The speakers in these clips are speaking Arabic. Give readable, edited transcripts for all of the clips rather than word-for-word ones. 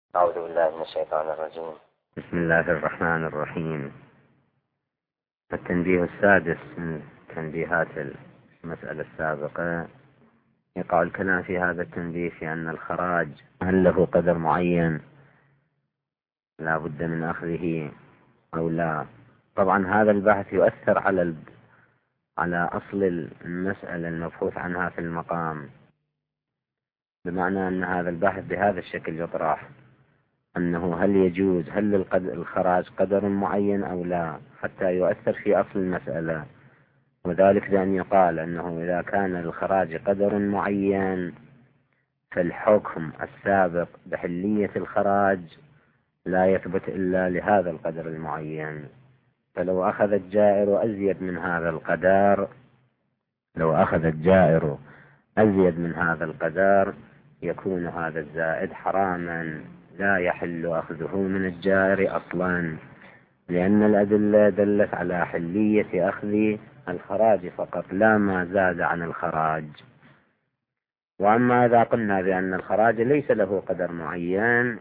أعوذ بالله من الشيطان الرجيم. بسم الله الرحمن الرحيم. التنبيه السادس من تنبيهات المسألة السابقة، يقع الكلام في هذا التنبيه في أن الخراج هل له قدر معين لا بد من أخذه أو لا. طبعا هذا البحث يؤثر على أصل المسألة المبحوث عنها في المقام، بمعنى أن هذا البحث بهذا الشكل يطرح أنه هل يجوز، هل للخراج قدر معين أو لا، حتى يؤثر في أصل المسألة. وذلك بأن يقال أنه إذا كان للخراج قدر معين فالحكم السابق بحلية الخراج لا يثبت إلا لهذا القدر المعين. فلو أخذ الجائر أزيد من هذا القدر، يكون هذا الزائد حراما، لا يحل أخذه من الجائر أصلا، لأن الأدلة دلت على حلية أخذ الخراج فقط لا ما زاد عن الخراج. وأما إذا قلنا بأن الخراج ليس له قدر معين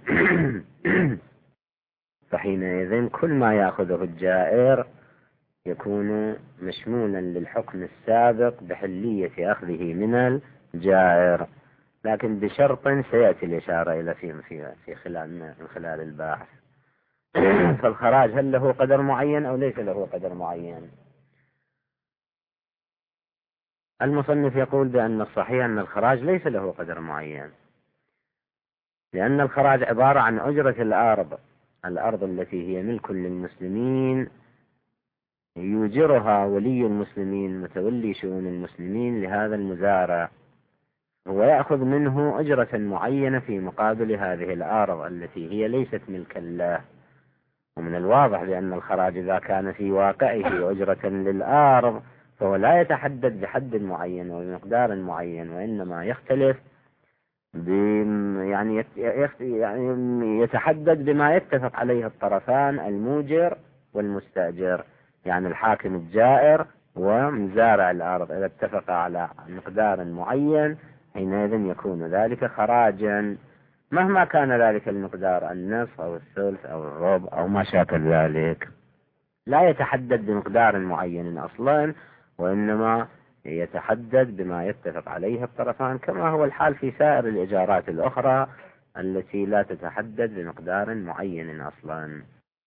فحينئذ كل ما يأخذه الجائر يكون مشمولا للحكم السابق بحلية أخذه من الجائر، لكن بشرط سيأتي الإشارة إلى في خلال الباحث. فالخراج هل له قدر معين أو ليس له قدر معين؟ المصنف يقول بأن الصحيح أن الخراج ليس له قدر معين، لأن الخراج عبارة عن أجرة الأرض التي هي ملك للمسلمين يوجرها ولي المسلمين متولي شؤون المسلمين لهذا المزارع، هو يأخذ منه أجرة معينة في مقابل هذه الأرض التي هي ليست ملكا له. ومن الواضح بأن الخراج إذا كان في واقعه أجرة للأرض فهو لا يتحدد بحد معين وبمقدار معين، وإنما يختلف يعني يتحدد بما يتفق عليه الطرفان الموجر والمستأجر، يعني الحاكم الجائر ومزارع الأرض. إذا اتفق على مقدار معين حينئذ يكون ذلك خراجا، مهما كان ذلك المقدار، النصف أو الثلث أو الربع أو ما شاكل ذلك، لا يتحدد بمقدار معين أصلا، وإنما يتحدد بما يتفق عليه الطرفان، كما هو الحال في سائر الإيجارات الأخرى التي لا تتحدد بمقدار معين أصلا.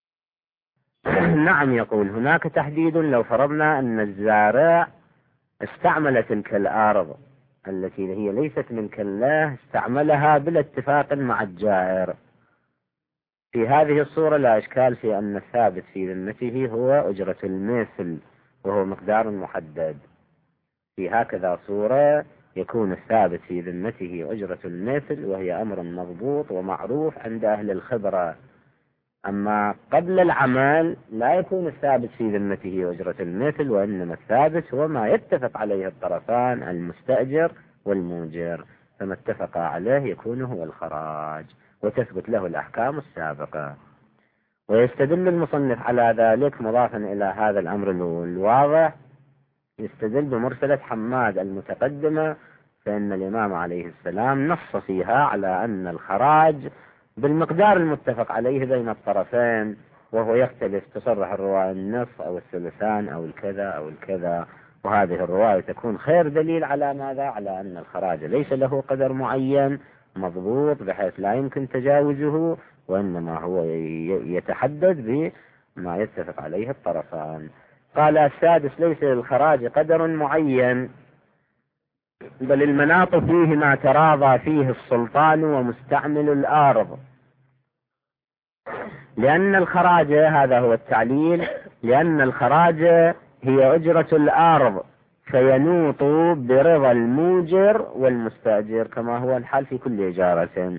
نعم، يقول هناك تحديد لو فرضنا أن الزارع استعمل تلك الأرض التي هي ليست ملكا له، استعملها بلا اتفاق مع الجائر. في هذه الصورة لا إشكال في أن الثابت في ذمته هو أجرة المثل وهو مقدار محدد. في هكذا صورة يكون الثابت في ذمته أجرة المثل، وهي أمر مضبوط ومعروف عند أهل الخبرة. أما قبل العمل لا يكون الثابت في ذمته أجرة المثل، وإنما الثابت هو ما يتفق عليه الطرفان المستأجر والموجر، فما اتفق عليه يكون هو الخراج وتثبت له الأحكام السابقة. ويستدل المصنف على ذلك مضافا إلى هذا الأمر الواضح، يستدل بمرسلة حماد المتقدمة، فإن الإمام عليه السلام نص فيها على أن الخراج بالمقدار المتفق عليه بين الطرفين، وهو يختلف، تصرح الرواية النصف أو الثلثان أو الكذا أو الكذا، وهذه الرواية تكون خير دليل على ماذا؟ على أن الخراج ليس له قدر معين مضبوط بحيث لا يمكن تجاوزه، وإنما هو يتحدد بما يتفق عليه الطرفان. قال السادس: ليس للخراج قدر معين، بل المناط فيه ما تراضى فيه السلطان ومستعمل الأرض. لأن الخراج، هذا هو التعليل، لأن الخراج هي أجرة الأرض، فينوط برضا الموجر والمستأجر كما هو الحال في كل إجارة.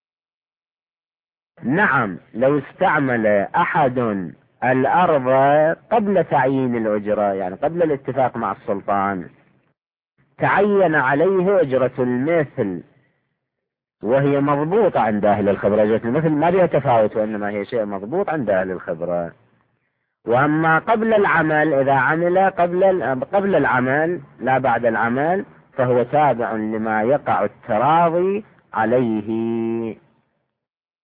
نعم، لو استعمل أحد الأرض قبل تعيين الأجرة، يعني قبل الاتفاق مع السلطان، تعين عليه أجرة المثل وهي مضبوطة عند أهل الخبرة. أجرة المثل ما بها تفاوت، وإنما هي شيء مضبوط عند أهل الخبرة. وأما قبل العمل، إذا عمل قبل العمل لا بعد العمل، فهو تابع لما يقع التراضي عليه.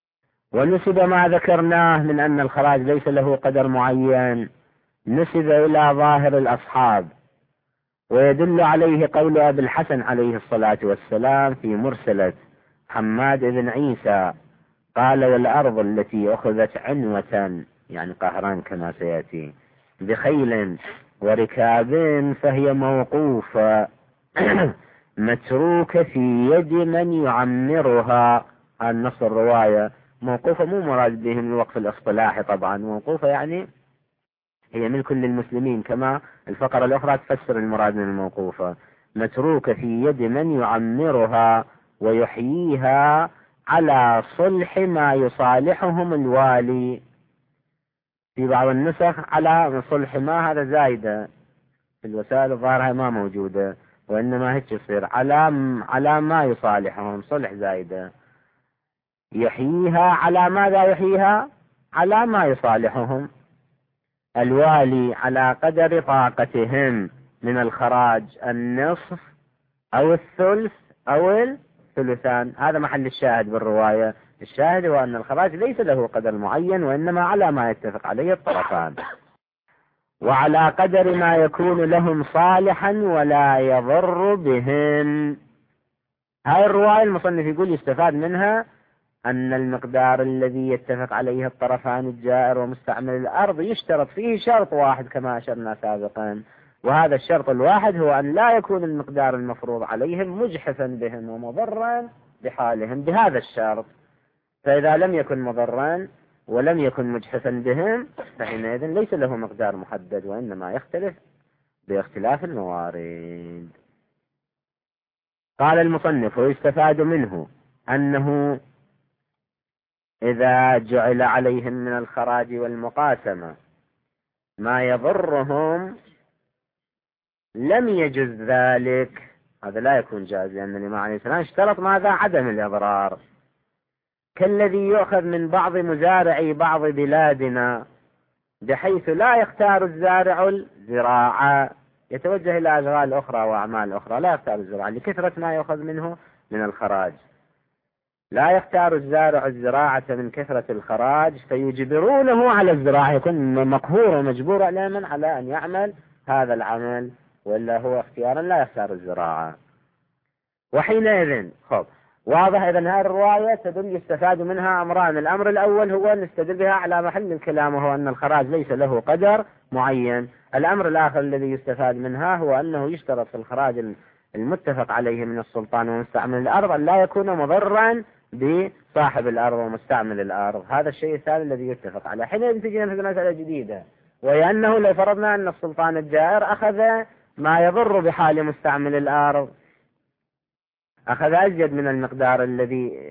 ونسب ما ذكرناه من أن الخراج ليس له قدر معين نسب إلى ظاهر الأصحاب، ويدل عليه قول أبي الحسن عليه الصلاة والسلام في مرسلة حماد بن عيسى قال: والأرض التي أخذت عنوة، يعني قهران كما سيأتي، بخيل وركاب فهي موقوفة متروكة في يد من يعمرها. النص الرواية موقوفة مو مراد بهم الوقف الاصطلاحي، طبعا موقوفة يعني هي ملك للمسلمين، كما الفقرة الأخرى تفسر المراد من الموقوفة. متروكة في يد من يعمرها ويحييها على صلح ما يصالحهم الوالي. في بعض النسخ على صلح ما، هذا زايدة في الوسائل الظاهرة ما موجودة، وإنما هيك يصير على ما يصالحهم، صلح زايدة. يحييها على ماذا؟ يحييها على ما يصالحهم الوالي على قدر طاقتهم من الخراج، النصف أو الثلث أو الثلثان. هذا محل الشاهد بالرواية. الشاهد هو أن الخراج ليس له قدر معين، وإنما على ما يتفق عليه الطرفان، وعلى قدر ما يكون لهم صالحا ولا يضر بهم. هاي الرواية المصنف يقول يستفاد منها أن المقدار الذي يتفق عليه الطرفان الجائر ومستعمل الأرض يشترط فيه شرط واحد كما أشرنا سابقا، وهذا الشرط الواحد هو أن لا يكون المقدار المفروض عليهم مجحفا بهم ومضرا بحالهم بهذا الشرط. فإذا لم يكن مضرا ولم يكن مجحفا بهم فحينئذ ليس له مقدار محدد، وإنما يختلف باختلاف الموارد. قال المصنف: ويستفاد منه أنه إذا جعل عليهم من الخراج والمقاسمة ما يضرهم لم يجز ذلك. هذا لا يكون جائز، لأن الإمام عليه السلام اشترط ماذا؟ عدم الإضرار، كالذي يؤخذ من بعض مزارعي بعض بلادنا بحيث لا يختار الزارع الزراعة، يتوجه إلى أشغال أخرى وأعمال أخرى، لا يختار الزراعة لكثرة ما يؤخذ منه من الخراج. لا يختار الزارع الزراعة من كثرة الخراج فيجبرونه على الزراعة، يكون مقهور ومجبور على أن يعمل هذا العمل، ولا هو اختيارا لا يختار الزراعة. وحينئذ واضح. إذن هذه الرواية تدل يستفاد منها أمران: الأمر الأول هو نستدل بها على محل الكلام، وهو أن الخراج ليس له قدر معين. الأمر الآخر الذي يستفاد منها هو أنه يشترط في الخراج المتفق عليه من السلطان ومستعمل الأرض أن لا يكون مضرا بصاحب الأرض ومستعمل الأرض. هذا الشيء الثاني الذي يتفق عليه. حينئذ تجينا في مسألة جديدة، وهي أنه لو فرضنا أن السلطان الجائر أخذ ما يضر بحال مستعمل الأرض، أخذ أزيد من المقدار الذي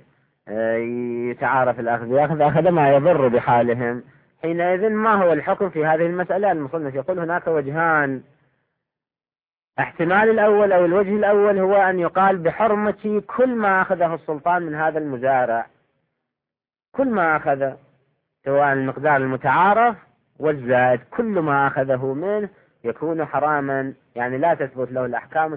يتعارف الأخذ أخذ ما يضر بحالهم، حينئذ ما هو الحكم في هذه المسألة؟ المصنف يقول هناك وجهان. احتمال الأول أو الوجه الأول هو أن يقال بحرمة كل ما أخذه السلطان من هذا المزارع، كل ما أخذ، سواء المقدار المتعارف والزائد، كل ما أخذه منه يكون حراما، يعني لا تثبت له الأحكام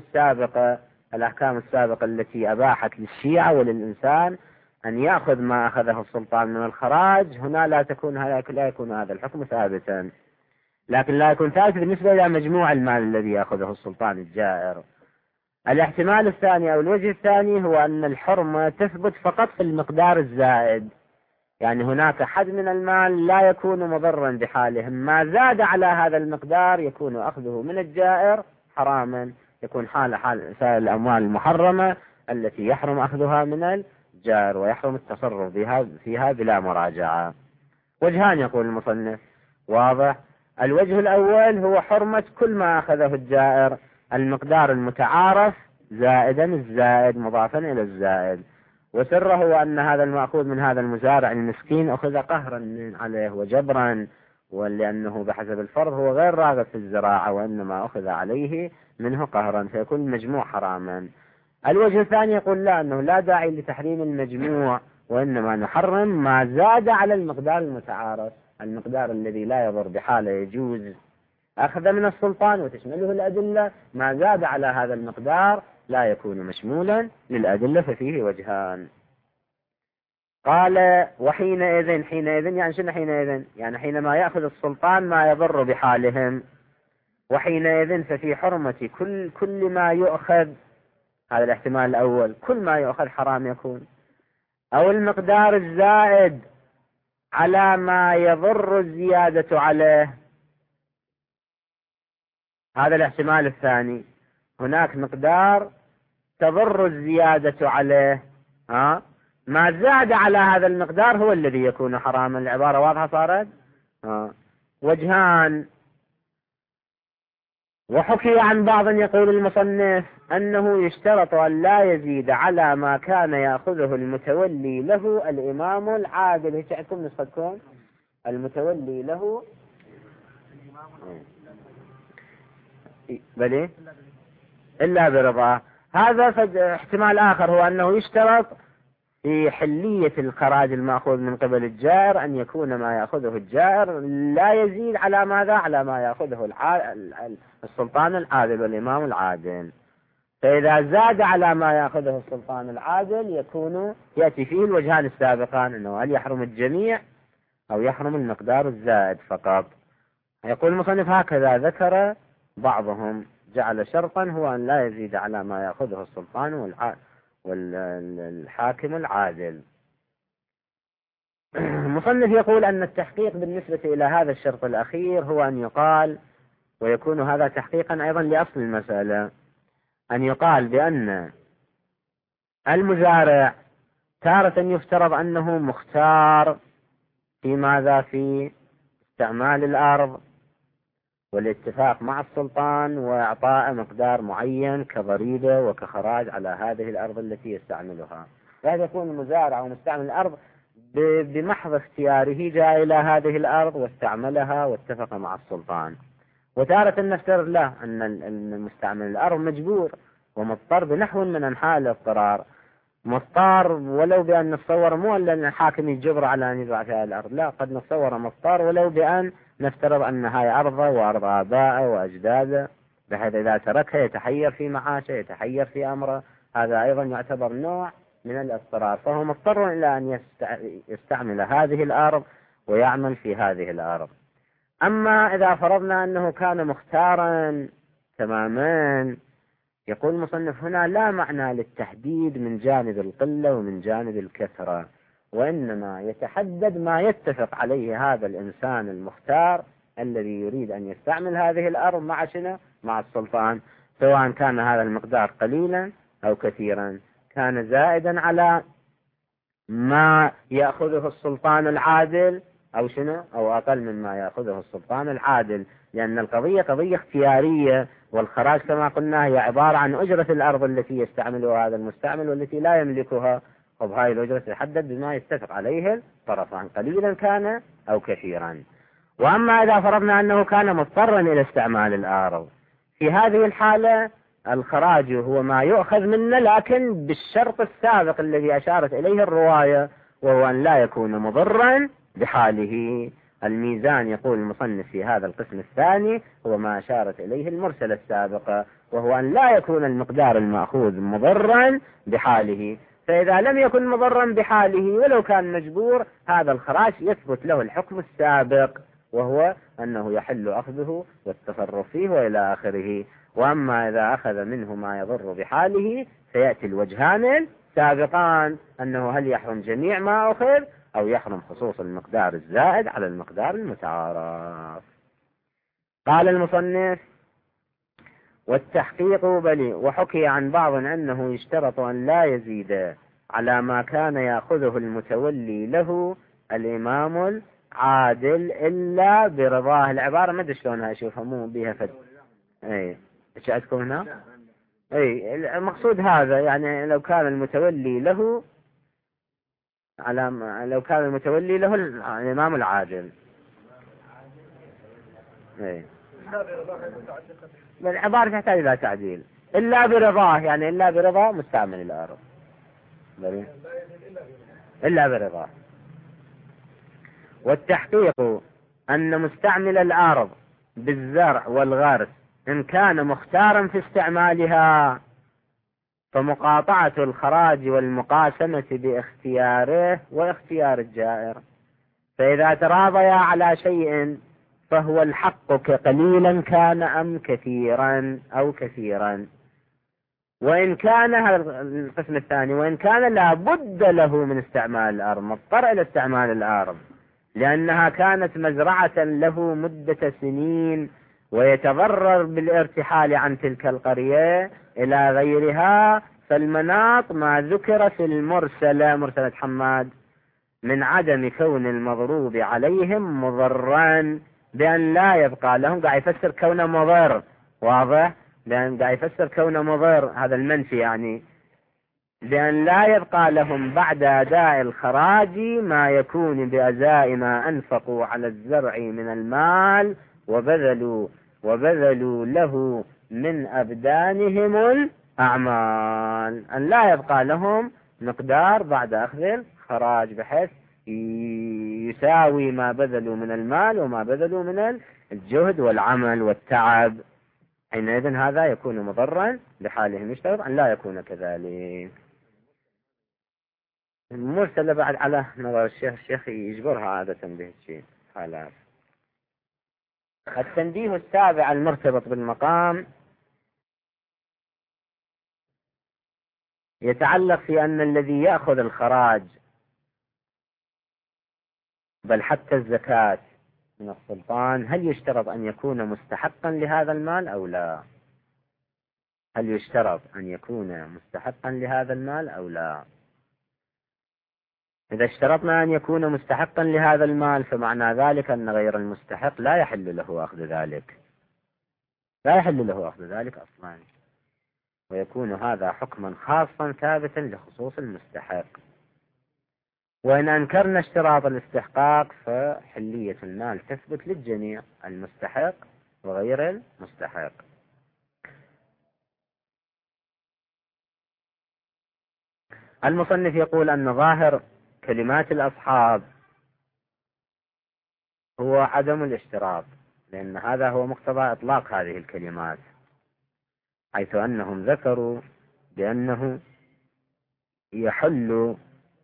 السابقة التي أباحت للشيعة وللإنسان أن يأخذ ما أخذه السلطان من الخراج. هنا لا يكون هذا الحكم ثابتا، لكن لا يكون ثابت بالنسبة إلى مجموع المال الذي يأخذه السلطان الجائر. الاحتمال الثاني أو الوجه الثاني هو أن الحرمة تثبت فقط في المقدار الزائد، يعني هناك حد من المال لا يكون مضرا بحالهم، ما زاد على هذا المقدار يكون أخذه من الجائر حراما، يكون حال سائر الأموال المحرمة التي يحرم أخذها من الجائر ويحرم التصرف فيها بلا مراجعة. وجهان يقول المصنف، واضح. الوجه الأول هو حرمة كل ما أخذه الجائر، المقدار المتعارف زائدا الزائد مضافا إلى الزائد، وسره أن هذا المأخوذ من هذا المزارع المسكين أخذ قهرا عليه وجبرا، ولأنه بحسب الفرض هو غير راغب في الزراعة وإنما أخذ عليه منه قهرا، فيكون المجموع حراما. الوجه الثاني يقول لا، أنه لا داعي لتحريم المجموع، وإنما نحرم ما زاد على المقدار المتعارف، المقدار الذي لا يضر بحاله يجوز أخذ من السلطان وتشمله الأدلة، ما زاد على هذا المقدار لا يكون مشمولا للأدلة، ففيه وجهان. قال وحينئذ، حينئذ يعني شنو حينئذ؟ يعني حينما يأخذ السلطان ما يضر بحالهم. وحينئذ ففي حرمة كل ما يؤخذ، هذا الاحتمال الأول، كل ما يؤخذ حرام يكون، أو المقدار الزائد على ما يضر الزيادة عليه. هذا الاحتمال الثاني، هناك مقدار تضر الزيادة عليه، ما زاد على هذا المقدار هو الذي يكون حراما. العبارة واضحة صارت؟ وجهان. وحكي عن بعض يقول المصنف أنه يشترط أن لا يزيد على ما كان يأخذه المتولي له الإمام العادل. هيك عندكم نسختكم المتولي له بلي إلا برضاه. هذا احتمال آخر هو أنه يشترط في حلية الخراج المأخوذ من قبل الجائر أن يكون ما يأخذه الجائر لا يزيد على ماذا؟ على ما يأخذه السلطان العادل والإمام العادل. فإذا زاد على ما يأخذه السلطان العادل يأتي فيه الوجهان السابقان، أنه هل يحرم الجميع أو يحرم المقدار الزائد فقط. يقول المصنف هكذا ذكر بعضهم، جعل شرطا هو أن لا يزيد على ما يأخذه السلطان والحاكم العادل. المصنف يقول أن التحقيق بالنسبة إلى هذا الشرط الأخير هو أن يقال، ويكون هذا تحقيقا أيضا لأصل المسألة، أن يقال بأن المزارع تارة يفترض أنه مختار في ماذا؟ في استعمال الأرض والاتفاق مع السلطان وإعطاء مقدار معين كضريبة وكخراج على هذه الأرض التي يستعملها. فهذا يكون المزارع ومستعمل الأرض بمحض اختياره جاء إلى هذه الأرض واستعملها واتفق مع السلطان. وتارة نفترض له أن المستعمل الأرض مجبور ومضطر بنحو من أنحاء الاضطرار، مضطر ولو بأن نتصور مو أن الحاكم يجبر على أن يزرع فيها الأرض، لا، قد نتصور مضطر ولو بأن نفترض أن هاي أرضه وأرض آبائه وأجداده، بحيث إذا تركها يتحير في معاشه يتحير في أمره، هذا أيضا يعتبر نوع من الاضطرار، فهو مضطر إلى أن يستعمل هذه الأرض ويعمل في هذه الأرض. أما إذا فرضنا أنه كان مختارا تماما، يقول المصنف هنا لا معنى للتحديد من جانب القلة ومن جانب الكثرة، وإنما يتحدد ما يتفق عليه هذا الإنسان المختار الذي يريد أن يستعمل هذه الأرض مع شنو؟ مع السلطان، سواء كان هذا المقدار قليلا أو كثيرا، كان زائدا على ما يأخذه السلطان العادل أو شنو؟ أو أقل مما يأخذه السلطان العادل، لأن القضية قضية اختيارية، والخراج كما قلنا هي عبارة عن أجرة الأرض التي يستعملها هذا المستعمل والتي لا يملكها، وبهذه الأجرة تحدد بما يتفق عليه الطرفان قليلا كان أو كثيرا. وأما إذا فرضنا أنه كان مضطرا إلى استعمال الأرض، في هذه الحالة الخراج هو ما يؤخذ منا لكن بالشرط السابق الذي أشارت إليه الرواية، وهو أن لا يكون مضرا بحاله. الميزان يقول المصنف في هذا القسم الثاني هو ما أشارت إليه المرسلة السابقة، وهو أن لا يكون المقدار المأخوذ مضرا بحاله. فإذا لم يكن مضرا بحاله ولو كان مجبور، هذا الخراج يثبت له الحكم السابق، وهو أنه يحل أخذه والتصرف فيه وإلى آخره. وأما إذا أخذ منه ما يضر بحاله فيأتي الوجهان السابقان، أنه هل يحرم جميع ما أخذ أو يحرم خصوص المقدار الزائد على المقدار المتعارف. قال المصنف والتحقيق بلي. وحكي عن بعض أنه يشترط أن لا يزيد على ما كان يأخذه المتولي له الإمام العادل إلا برضاه. العبارة ما أدري شلونها أشوفها مو بها فد. أي إيش عندكم هنا؟ أي المقصود هذا، يعني لو كان المتولي له لو كان المتولي له الإمام العادل. أي العبارة تحتاج إلى تعديل. إلا برضاه، يعني إلا برضا مستعمل الأرض، إلا برضاه. والتحقيق أن مستعمل الأرض بالزرع والغرس إن كان مختارا في استعمالها، فمقاطعة الخراج والمقاسمة باختياره واختيار الجائر. فإذا تراضيا على شيء فهو الحق قليلا كان أم كثيرا أو كثيرا. وإن كان القسم الثاني، وإن كان لا بد له من استعمال الأرض، مضطر إلى استعمال الأرض لأنها كانت مزرعة له مدة سنين، ويتضرر بالارتحال عن تلك القرية إلى غيرها، فالمناط ما ذكر في مرسلة حماد من عدم كون المضروب عليهم مضرا بأن لا يبقى لهم، قاعد يفسر كونه مضر، واضح؟ لأن قاعد يفسر كونه مضر، هذا المنفي يعني، بأن لا يبقى لهم بعد أداء الخراج ما يكون بأزاء ما أنفقوا على الزرع من المال وبذلوا له من أبدانهم الأعمال، أن لا يبقى لهم مقدار بعد أخذ الخراج بحيث يساوي ما بذلوا من المال وما بذلوا من الجهد والعمل والتعب. حينئذ هذا يكون مضرا لحالهم، يشترط أن لا يكون كذلك. المرسلة بعد على نظر الشيخ يجبرها عادة به الشيء حالات. التنبيه السابع المرتبط بالمقام يتعلق في أن الذي يأخذ الخراج بل حتى الزكاة من السلطان هل يشترط أن يكون مستحقا لهذا المال أو لا؟ هل يشترط أن يكون مستحقا لهذا المال أو لا؟ إذا اشترطنا أن يكون مستحقا لهذا المال فمعنى ذلك أن غير المستحق لا يحل له أخذ ذلك، لا يحل له أخذ ذلك أصلا، ويكون هذا حكما خاصا ثابتا لخصوص المستحق. وإن أنكرنا اشتراط الاستحقاق فحلية المال تثبت للجميع، المستحق وغير المستحق. المصنف يقول أن ظاهر كلمات الأصحاب هو عدم الاشتراط، لأن هذا هو مقتضى إطلاق هذه الكلمات، حيث أنهم ذكروا بأنه يحل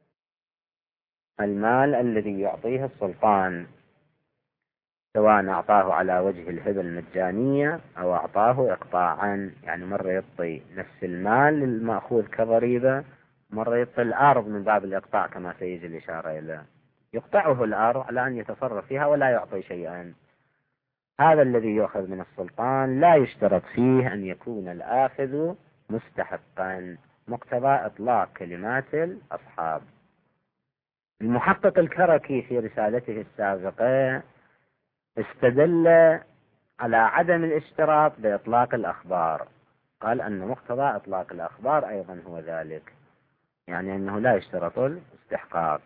المال الذي يعطيه السلطان، سواء أعطاه على وجه الهبة المجانية أو أعطاه إقطاعا، يعني مرة يعطي نفس المال المأخوذ كضريبة، مرة يعطي الأرض من باب الإقطاع كما سيجي الإشارة إليه، يقطعه الأرض على أن يتصرف فيها ولا يعطي شيئا. هذا الذي يؤخذ من السلطان لا يشترط فيه أن يكون الآخذ مستحقا، مقتضى إطلاق كلمات الأصحاب. المحقق الكركي في رسالته السابقة استدل على عدم الاشتراط بإطلاق الأخبار، قال أن مقتضى إطلاق الأخبار أيضا هو ذلك، يعني أنه لا يشترط الاستحقاق.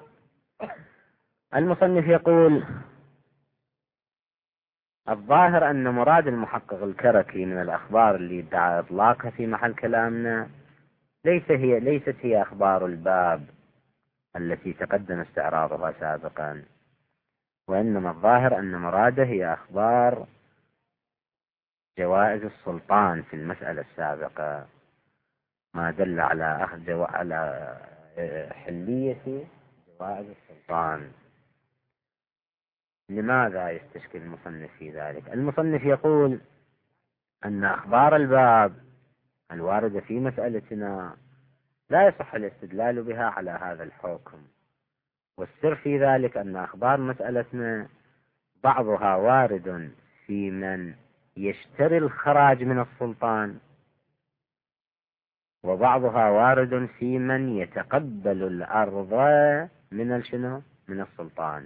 المصنف يقول الظاهر أن مراد المحقق الكركي من الأخبار اللي ادعى إطلاقها في محل كلامنا ليست هي أخبار الباب التي تقدم استعراضها سابقا، وإنما الظاهر أن مراده هي أخبار جوائز السلطان في المسألة السابقة، ما دل على على حلية جوائز السلطان. لماذا يستشكل المصنف في ذلك؟ المصنف يقول أن أخبار الباب الواردة في مسألتنا لا يصح الاستدلال بها على هذا الحكم، والسر في ذلك أن أخبار مسألتنا بعضها وارد في من يشتري الخراج من السلطان، وبعضها وارد في من يتقبل الأرض من السلطان.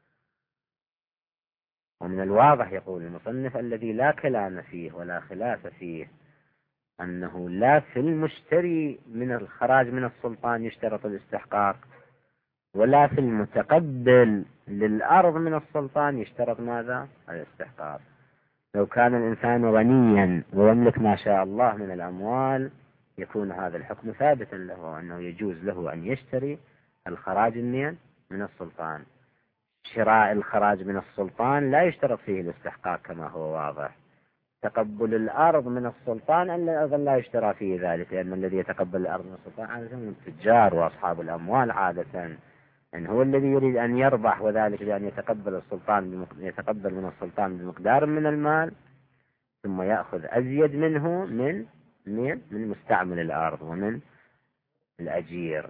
ومن الواضح يقول المصنف الذي لا كلام فيه ولا خلاف فيه أنه لا في المشتري من الخراج من السلطان يشترط الاستحقاق، ولا في المتقبل للأرض من السلطان يشترط ماذا؟ الاستحقاق. لو كان الإنسان غنيا ويملك ما شاء الله من الأموال يكون هذا الحكم ثابتا له، أنه يجوز له أن يشتري الخراج من السلطان. شراء الخراج من السلطان لا يشترط فيه الاستحقاق كما هو واضح، تقبل الأرض من السلطان أيضا لا يشترى فيه ذلك، لأن الذي يتقبل الأرض من السلطان عادة من التجار وأصحاب الأموال عادة، إن هو الذي يريد أن يربح، وذلك بأن يتقبل من السلطان بمقدار من المال، ثم يأخذ أزيد منه من مستعمل الأرض ومن الأجير.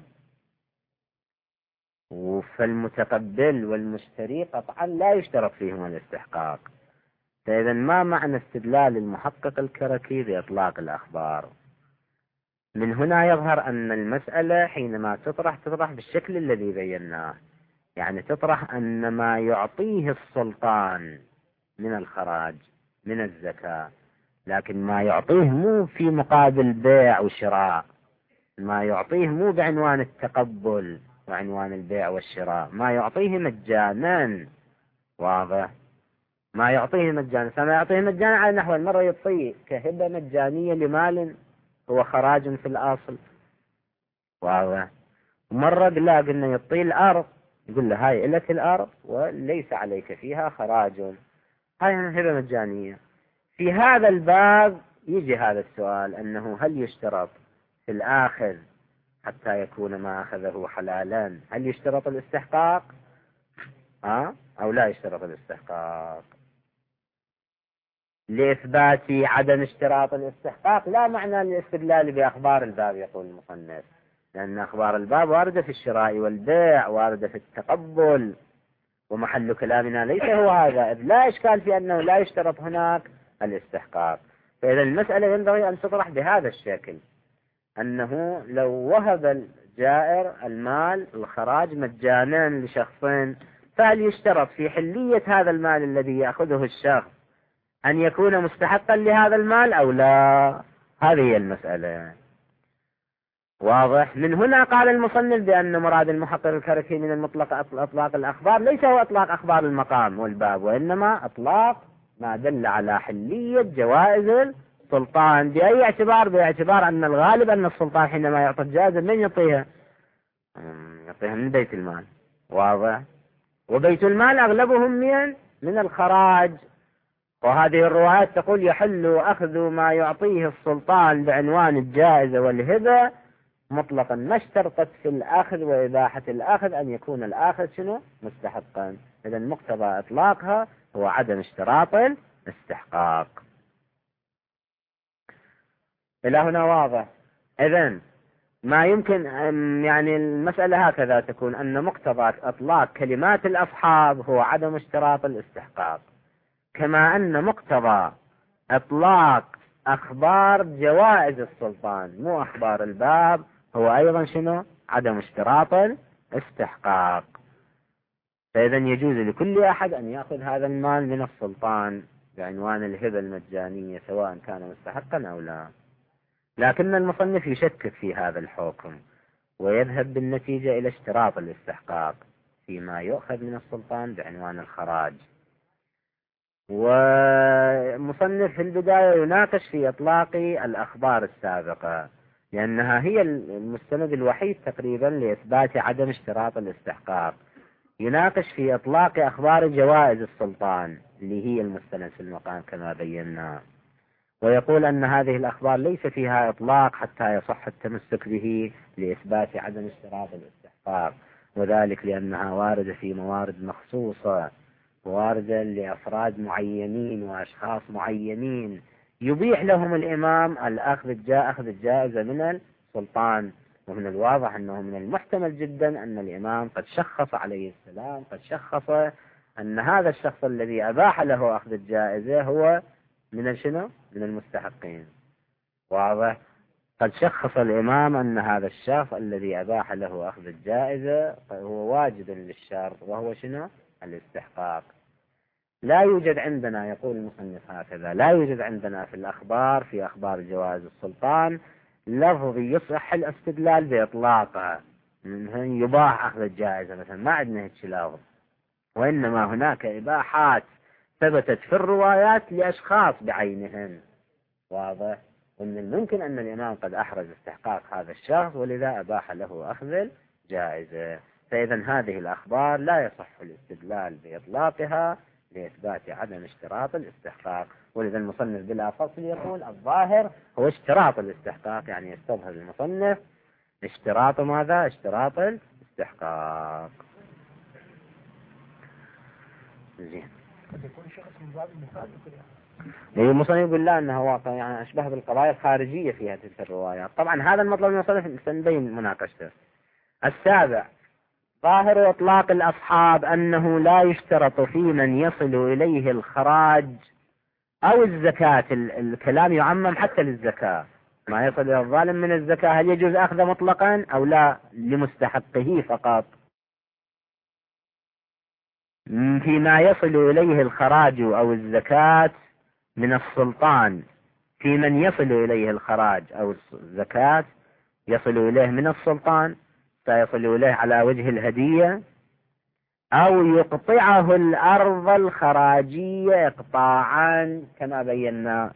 فالمتقبل والمشتري قطعا لا يشترط فيهما الاستحقاق. فإذا ما معنى استدلال المحقق الكركي بإطلاق الأخبار؟ من هنا يظهر أن المسألة حينما تطرح بالشكل الذي بيناه، يعني تطرح أن ما يعطيه السلطان من الخراج من الزكاة، لكن ما يعطيه مو في مقابل بيع وشراء، ما يعطيه مو بعنوان التقبل وعنوان البيع والشراء، ما يعطيه مجانا. واضح؟ ما يعطيه مجانا، فما يعطيه مجانا على نحو مرة يعطيه كهبة مجانية لمال هو خراج في الأصل. واضح؟ مرة قلنا يعطيه الأرض، يقول له هاي لك الأرض وليس عليك فيها خراج، هاي هبة مجانية. في هذا الباب يجي هذا السؤال، أنه هل يشترط في الآخذ حتى يكون ما أخذه حلالا، هل يشترط الاستحقاق أو لا يشترط الاستحقاق؟ لإثبات عدم اشتراط الاستحقاق لا معنى للاستدلال بأخبار الباب، يقول المصنف، لأن أخبار الباب واردة في الشراء والبيع، واردة في التقبل، ومحل كلامنا ليس هو هذا، إذ لا إشكال في أنه لا يشترط هناك الاستحقاق. فإذا المسألة ينبغي أن تطرح بهذا الشكل، أنه لو وهب الجائر المال الخراج مجانا لشخصين، فهل يشترط في حلية هذا المال الذي يأخذه الشخص أن يكون مستحقا لهذا المال أو لا؟ هذه هي المسألة. واضح؟ من هنا قال المصنف بأن مراد المحقق الكركي من المطلق أطلاق الأخبار ليس هو أطلاق أخبار المقام والباب، وإنما أطلاق ما دل على حلية جوائز السلطان. بأي اعتبار؟ باعتبار أن الغالب أن السلطان حينما يعطي الجائزة من يعطيها من بيت المال. واضح؟ وبيت المال أغلبهم من الخراج. وهذه الروايات تقول يحل أخذ ما يعطيه السلطان بعنوان الجائزة والهبة مطلقا، ما اشترطت في الأخذ وإباحة الأخذ أن يكون الآخذ مستحقا. إذا مقتضى إطلاقها هو عدم اشتراط الاستحقاق. إلى هنا واضح؟ إذن ما يمكن يعني المسألة هكذا تكون، أن مقتضى إطلاق كلمات الأصحاب هو عدم اشتراط الاستحقاق، كما أن مقتضى إطلاق أخبار جوائز السلطان مو أخبار الباب هو أيضا عدم اشتراط الاستحقاق. فإذا يجوز لكل أحد أن يأخذ هذا المال من السلطان بعنوان الهبة المجانية سواء كان مستحقا أو لا. لكن المصنف يشكك في هذا الحكم ويذهب بالنتيجة إلى اشتراط الاستحقاق فيما يؤخذ من السلطان بعنوان الخراج. ومصنف في البداية يناقش في إطلاق الأخبار السابقة، لأنها هي المستند الوحيد تقريبا لإثبات عدم اشتراط الاستحقاق. يناقش في إطلاق أخبار جوائز السلطان اللي هي المستند في المقام كما بينا، ويقول أن هذه الأخبار ليس فيها إطلاق حتى يصح التمسك به لإثبات عدم اشتراط الاستحقاق، وذلك لأنها واردة في موارد مخصوصة، واردة لأفراد معينين وأشخاص معينين يبيح لهم الإمام أخذ الجائزة من السلطان. ومن الواضح أنه من المحتمل جدا أن الإمام قد شخص عليه السلام، قد شخص أن هذا الشخص الذي أباح له أخذ الجائزة هو من المستحقين. واضح؟ قد شخص الإمام أن هذا الشخص الذي أباح له أخذ الجائزة هو واجد للشرط، وهو الاستحقاق. لا يوجد عندنا، يقول المصنف هكذا، لا يوجد عندنا في الأخبار، في أخبار جواز السلطان، لفظ يصح الاستدلال بإطلاقها يباح أخذ الجائزة مثلا، ما عندنا هيك لفظ. وإنما هناك إباحات ثبتت في الروايات لأشخاص بعينهم. واضح؟ ومن الممكن أن الإمام قد أحرز استحقاق هذا الشخص ولذا أباح له أخذ الجائزة. فإذا هذه الأخبار لا يصح الاستدلال بإطلاقها لإثبات عدم اشتراط الاستحقاق. ولذا المصنف بلا فصل يقول الظاهر هو اشتراط الاستحقاق، يعني يستظهر المصنف اشتراط ماذا؟ اشتراط الاستحقاق. زين. قد يكون شخص من باب المثال المصنف يقول لا أنه واقع يعني أشبه بالقضايا الخارجية في تلك الروايات. طبعا هذا المطلب المصنف سنبين مناقشته. السابع ظاهر إطلاق الأصحاب أنه لا يشترط في من يصل إليه الخراج أو الزكاة، الكلام يعمم حتى للزكاة، ما يصل إلى الظالم من الزكاة هل يجوز أخذه مطلقا أو لا لمستحقه فقط؟ فيما يصل إليه الخراج أو الزكاة من السلطان، في من يصل إليه الخراج أو الزكاة يصل إليه من السلطان سيصل إليه على وجه الهدية، أو يقطعه الأرض الخراجية إقطاعا كما بينا.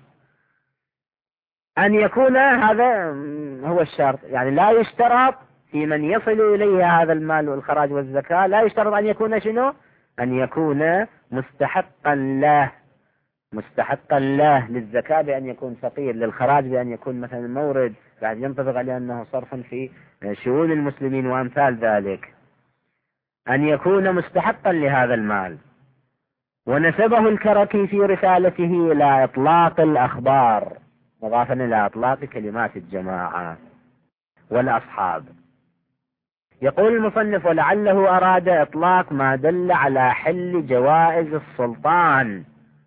أن يكون هذا هو الشرط، يعني لا يشترط في من يصل إليه هذا المال والخراج والزكاة، لا يشترط أن يكون شنو؟ أن يكون مستحقا له، مستحقا له للزكاة بأن يكون فقير، للخراج بأن يكون مثلا مورد بعد ينطبق عليه أنه صرف في شؤون المسلمين وأمثال ذلك، أن يكون مستحقا لهذا المال. ونسبه الكركي في رسالته إلى إطلاق الأخبار مضافا إلى إطلاق كلمات الجماعة والأصحاب. يقول المصنف ولعله أراد إطلاق ما دل على حل جوائز السلطان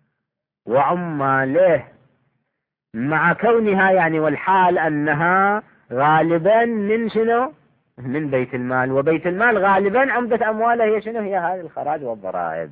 وعماله مع كونها يعني والحال أنها غالبا من شنو؟ من بيت المال، وبيت المال غالبا عمدة أمواله هي شنو؟ هي هذه الخراج والضرائب.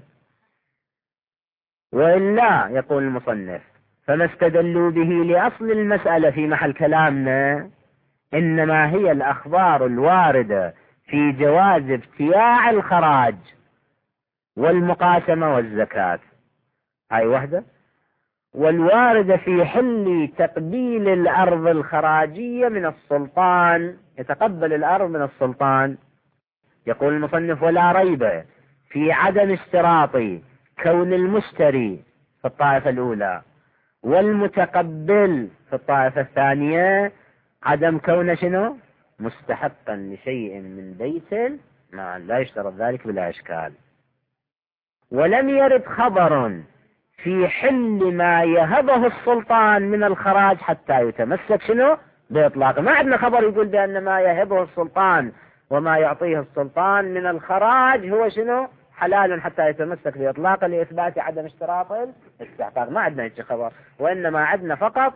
وإلا يقول المصنف فما استدلوا به لأصل المسألة في محل كلامنا إنما هي الأخبار الواردة في جواز ابتياع الخراج والمقاسمة والزكاة، هاي وحدة، والواردة في حل تقبيل الأرض الخراجية من السلطان، يتقبل الأرض من السلطان. يقول المصنف ولا ريب في عدم اشتراط كون المشتري في الطائفة الأولى والمتقبل في الطائفة الثانية عدم كون شنو؟ مستحقا لشيء من بيت المال، لا يشترط ذلك بلا إشكال. ولم يرد خبر في حل ما يهبه السلطان من الخراج حتى يتمسك شنو؟ بإطلاقه. ما عندنا خبر يقول بأن ما يهبه السلطان وما يعطيه السلطان من الخراج هو شنو؟ حلال حتى يتمسك بإطلاقه لإثبات عدم اشتراط الاستحقاق. ما عندنا هيك خبر، وإنما عندنا فقط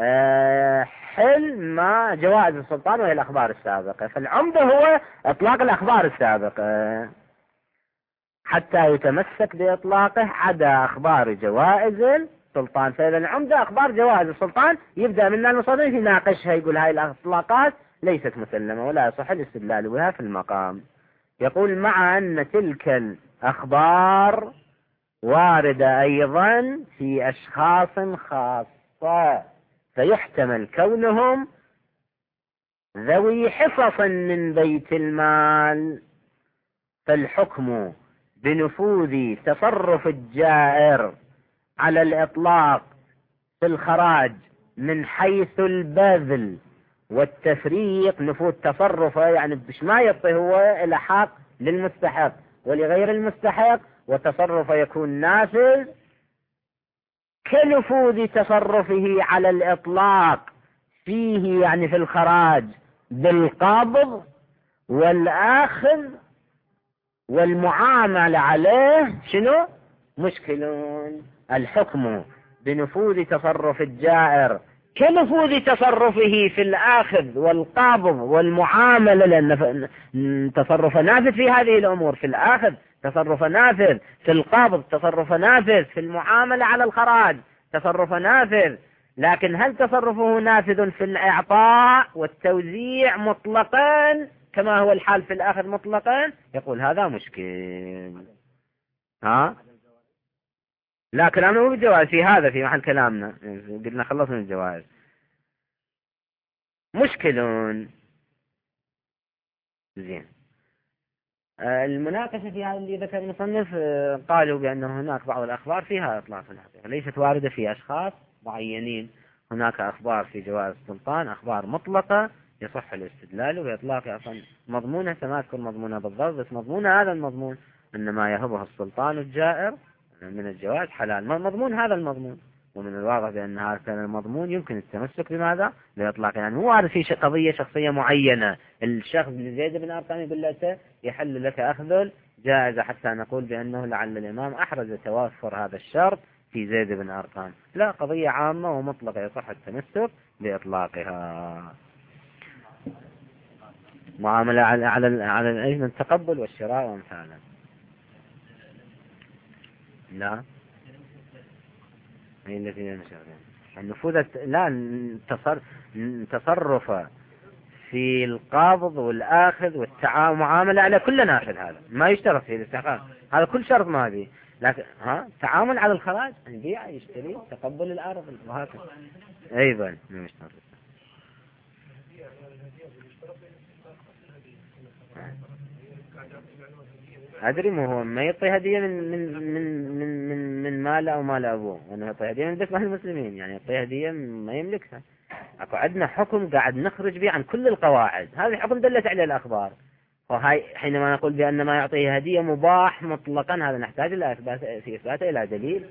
حل ما جوائز السلطان وهي الأخبار السابقة. فالعمدة هو إطلاق الأخبار السابقة حتى يتمسك بإطلاقه عدا أخبار جوائز السلطان. فإذا العمدة أخبار جوائز السلطان يبدأ من المصنف يناقشها، يقول هاي الإطلاقات ليست مسلمة ولا يصح الاستدلال بها في المقام. يقول مع أن تلك الأخبار واردة أيضا في أشخاص خاصة فيحتمل كونهم ذوي حصص من بيت المال، فالحكم بنفوذ تصرف الجائر على الإطلاق في الخراج من حيث البذل والتفريق، نفوذ تصرفه يعني بش ما يعطي هو إلى حق للمستحق ولغير المستحق، وتصرفه يكون نافذ كنفوذ تصرفه على الإطلاق فيه يعني في الخراج بالقبض والآخذ والمعاملة عليه شنو؟ مشكلون. الحكم بنفوذ تصرف الجائر كنفوذ تصرفه في الآخذ والقابض والمعاملة، لأن تصرف نافذ في هذه الأمور، في الآخذ تصرف نافذ، في القابض تصرف نافذ، في المعاملة على الخراج تصرف نافذ. لكن هل تصرفه نافذ في الإعطاء والتوزيع مطلقا كما هو الحال في الآخر مطلقا؟ يقول هذا مشكل. لا كلامنا مو بالجوائز في هذا، في محل كلامنا قلنا خلصنا من الجوائز. مشكل. زين. المناقشة في هذا اللي ذكر المصنف قالوا بأن هناك بعض الأخبار فيها إطلاق في الحقيقة ليست واردة في أشخاص معينين. هناك أخبار في جواز السلطان أخبار مطلقة يصح الاستدلال بإطلاقها أصلا مضمونها ما أذكر مضمونها بالضبط بس مضمون هذا المضمون أن ما يهبه السلطان الجائر من الجواز حلال مضمون هذا المضمون. ومن الواضح بأن هذا كان المضمون يمكن التمسك بماذا بإطلاق يعني مو هذا في قضية شخصية معينة الشخص زيد بن أرقم يقول له يحل لك أخذ جائزة حتى نقول بأنه لعل الإمام أحرز توافر هذا الشرط في زيد بن أرقم لا قضية عامة ومطلقة يصح التمسك بإطلاقها. معاملة على التقبل والشراء وامثاله. لا هي التي النفوذ لا تصرف في القابض والآخذ والمعاملة على كل نافذ هذا ما يشترط في الاستحقاق هذا كل شرط ما به لكن تعامل على الخراج يبيع يشتري تقبل الأرض وهكذا أيضا ما يشترط. أدري مو هو ما يعطي هدية من مال أو مال أبوه وأنه يعطي هدية من بيت مال المسلمين يعني يعطي هدية ما يملكها. أكو عندنا حكم قاعد نخرج به عن كل القواعد هذا الحكم دلت عليه الأخبار. وهاي حينما نقول بأن ما يعطيه هدية مباح مطلقا هذا نحتاج إلى إثباته إلى دليل.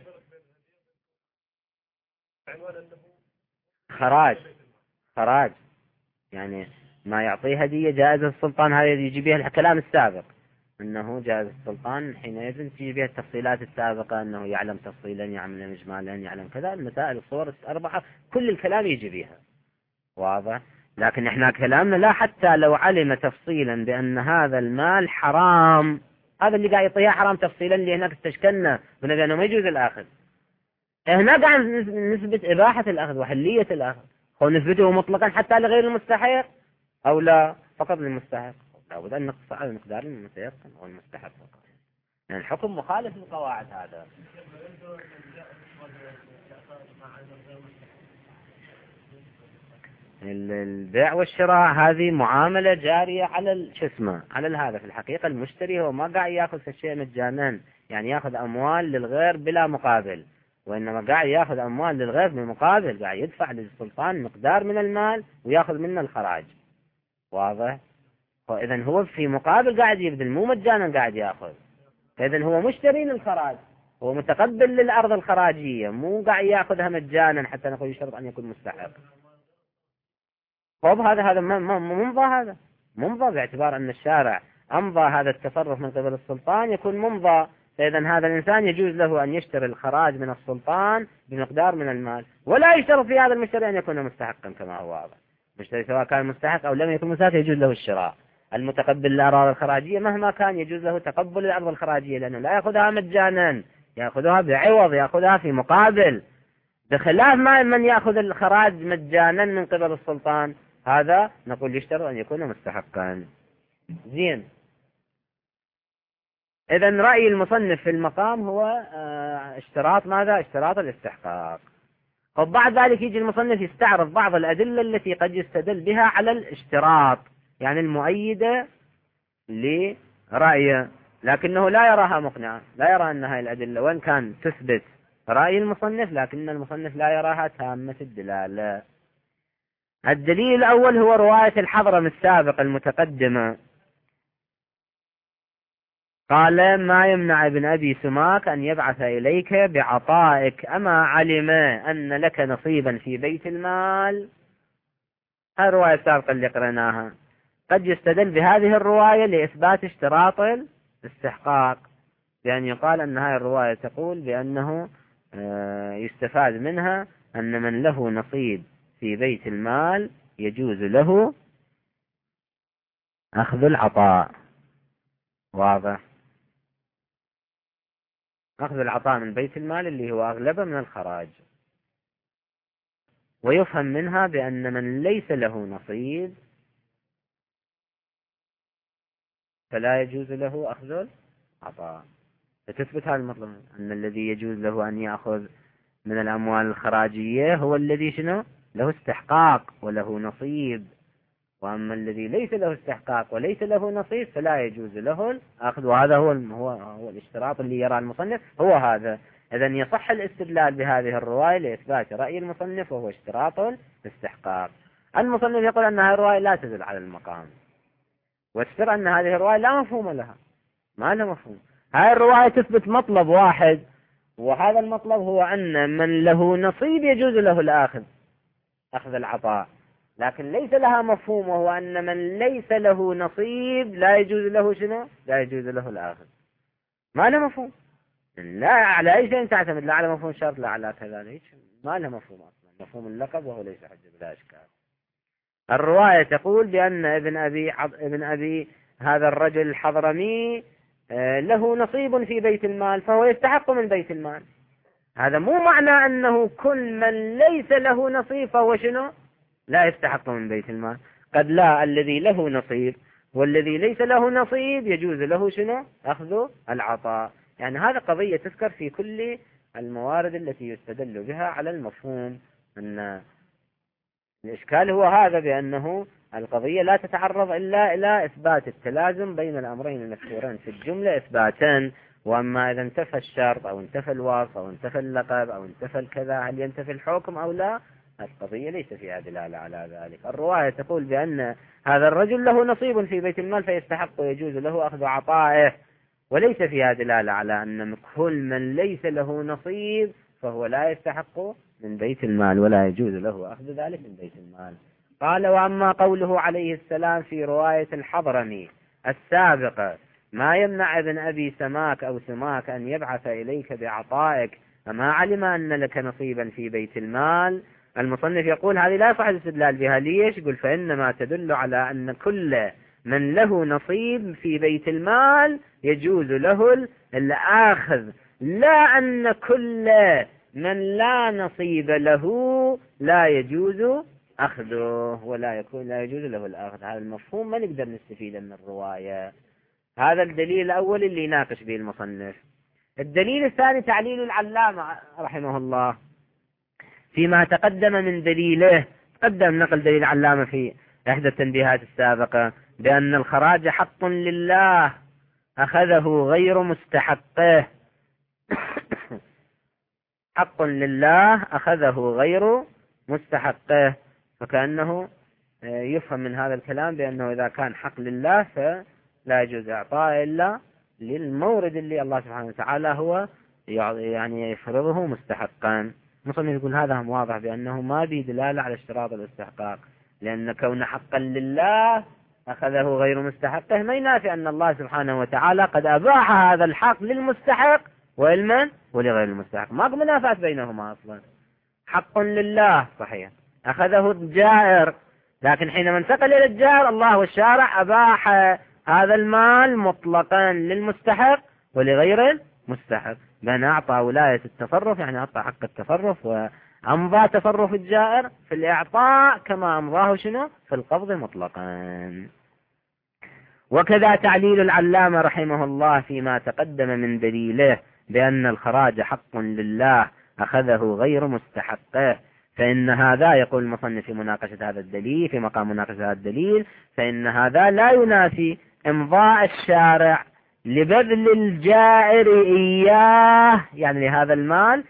خراج يعني ما يعطيه هدية جائزة السلطان هذا يجي بها الكلام السابق أنه جائز السلطان حينئذ تجي بها التفصيلات السابقة أنه يعلم تفصيلا يعلم إجمالا يعلم كذا المسائل الصور الأربعة كل الكلام يجي بها واضح. لكن إحنا كلامنا لا حتى لو علم تفصيلا بأن هذا المال حرام هذا اللي قاعد يعطيها حرام تفصيلا اللي هناك استشكلنا من أنه ما يجوز الأخذ هنا قاعد نثبت إباحة الأخذ وحلية الأخذ ونثبته مطلقا حتى لغير المستحق أو لا فقط للمستحق لابد أن نقص على مقدار المتيقن والمستحق فقط يعني الحكم مخالف للقواعد هذا. البيع والشراء هذه معاملة جارية على على هذا في الحقيقة المشتري هو ما قاعد يأخذ الشيء مجانا يعني يأخذ أموال للغير بلا مقابل وإنما قاعد يأخذ أموال للغير بمقابل قاعد يدفع للسلطان مقدار من المال ويأخذ منه الخراج واضح. فإذا هو في مقابل قاعد يبذل مو مجانا قاعد يأخذ فإذا هو مشتري للخراج هو متقبل للأرض الخراجية مو قاعد يأخذها مجانا حتى نقول يشترط أن يكون مستحق. طب هذا ممضى هذا ممضى باعتبار أن الشارع أمضى هذا التصرف من قبل السلطان يكون ممضى فإذا هذا الإنسان يجوز له أن يشتري الخراج من السلطان بمقدار من المال ولا يشترط في هذا المشتري أن يكون مستحقا كما هو واضح. المشتري سواء كان مستحق أو لم يكن مستحق يجوز له الشراء. المتقبل للأراضي الخراجية مهما كان يجوز له تقبل الأرض الخراجية لأنه لا يأخذها مجانا يأخذها بعوض يأخذها في مقابل بخلاف ما من يأخذ الخراج مجانا من قبل السلطان هذا نقول يشترط أن يكون مستحقا. زين إذا رأي المصنف في المقام هو اشتراط ماذا اشتراط الاستحقاق. وبعد ذلك يجي المصنف يستعرض بعض الأدلة التي قد يستدل بها على الاشتراط يعني المؤيدة لرأيه لكنه لا يراها مقنعة لا يرى أن هذه الأدلة وإن كان تثبت رأي المصنف لكن المصنف لا يراها تامة الدلالة. الدليل الأول هو رواية الحضرم السابق المتقدمة قال ما يمنع ابن أبي سماك أن يبعث إليك بعطائك أما علم أن لك نصيبا في بيت المال. هذه الرواية السابقة اللي قرأناها قد يستدل بهذه الرواية لإثبات اشتراط الاستحقاق بأن يقال أن هذه الرواية تقول بأنه يستفاد منها أن من له نصيب في بيت المال يجوز له أخذ العطاء واضح أخذ العطاء من بيت المال اللي هو أغلبه من الخراج. ويفهم منها بأن من ليس له نصيب فلا يجوز له أخذ العطاء. فتثبت هذا المطلب أن الذي يجوز له أن يأخذ من الأموال الخراجية هو الذي شنو له استحقاق وله نصيب وأما الذي ليس له استحقاق وليس له نصيب فلا يجوز له الأخذ. وهذا هو الاشتراط اللي يرى المصنف هو هذا. إذن يصح الاستدلال بهذه الرواية لإثبات رأي المصنف وهو اشتراط الاستحقاق. المصنف يقول أن هذه الرواية لا تدل على المقام، واستر أن هذه الرواية لا مفهوم لها، ما لها مفهوم. هذه الرواية تثبت مطلب واحد، وهذا المطلب هو أن من له نصيب يجوز له الأخذ، أخذ العطاء، لكن ليس لها مفهوم، وهو أن من ليس له نصيب لا يجوز له شنو؟ لا يجوز له الأخذ. ما له مفهوم، لا على أي شيء تعتمد، لا على مفهوم الشرط لا على كذا، ما له مفهوم أصلا، مفهوم اللقب وهو ليس حجة بلا إشكال. الرواية تقول بأن ابن أبي هذا الرجل الحضرمي له نصيب في بيت المال فهو يستحق من بيت المال. هذا مو معنى أنه كل من ليس له نصيب فهو شنو؟ لا يستحق من بيت المال. قد لا، الذي له نصيب والذي ليس له نصيب يجوز له شنو؟ أخذ العطاء. يعني هذا قضية تذكر في كل الموارد التي يستدل بها على المفهوم. أن الإشكال هو هذا، بأنه القضية لا تتعرض إلا إلى إثبات التلازم بين الأمرين المذكورين في الجملة إثباتا، وأما إذا انتفى الشرط أو انتفى الوصف أو انتفى اللقب أو انتفى الكذا هل ينتفي الحكم أو لا، القضية ليس فيها دلالة على ذلك. الرواية تقول بأن هذا الرجل له نصيب في بيت المال فيستحق ويجوز له أخذ عطائه، وليس فيها دلالة على أن كل من ليس له نصيب فهو لا يستحق من بيت المال ولا يجوز له أخذ ذلك من بيت المال. قال: وأما قوله عليه السلام في رواية الحضرمي السابقة: ما يمنع ابن أبي سماك أو سماك أن يبعث إليك بعطائك أما علم أن لك نصيبا في بيت المال. المصنف يقول هذه لا يصح الاستدلال بها. ليش؟ يقول: فإنما تدل على أن كل من له نصيب في بيت المال يجوز له الأخذ، لا أن كل من لا نصيب له لا يجوز أخذه ولا يجوز له الأخذ. هذا المفهوم ما نقدر نستفيد من الرواية. هذا الدليل الأول اللي يناقش به المصنف. الدليل الثاني تعليل العلامة رحمه الله فيما تقدم من دليله. تقدم نقل دليل العلامة في إحدى التنبيهات السابقة بأن الخراج حق لله أخذه غير مستحقه. حق لله أخذه غير مستحقه، فكأنه يفهم من هذا الكلام بأنه إذا كان حق لله فلا يجوز إعطاء إلا للمورد اللي الله سبحانه وتعالى هو يعني يفرضه مستحقا. مصنف يقول هذا واضح بأنه ما به دلالة على اشتراط الاستحقاق، لأن كون حقا لله أخذه غير مستحقه ما ينافي أن الله سبحانه وتعالى قد أباح هذا الحق للمستحق وإلمن ولغير المستحق، ما منافاة بينهما أصلا. حق لله صحيح أخذه الجائر، لكن حينما انتقل إلى الجائر الله والشارع أباح هذا المال مطلقا للمستحق ولغير المستحق، بأن أعطى ولاية التصرف، يعني أعطى حق التصرف وأمضى تصرف الجائر في الإعطاء كما أمضاه شنو في القبض مطلقا. وكذا تعليل العلامة رحمه الله فيما تقدم من دليله بأن الخراج حق لله أخذه غير مستحقه، فإن هذا يقول المصنف في مناقشة هذا الدليل، في مقام مناقشة هذا الدليل، فإن هذا لا ينافي إمضاء الشارع لبذل الجائر إياه، يعني لهذا المال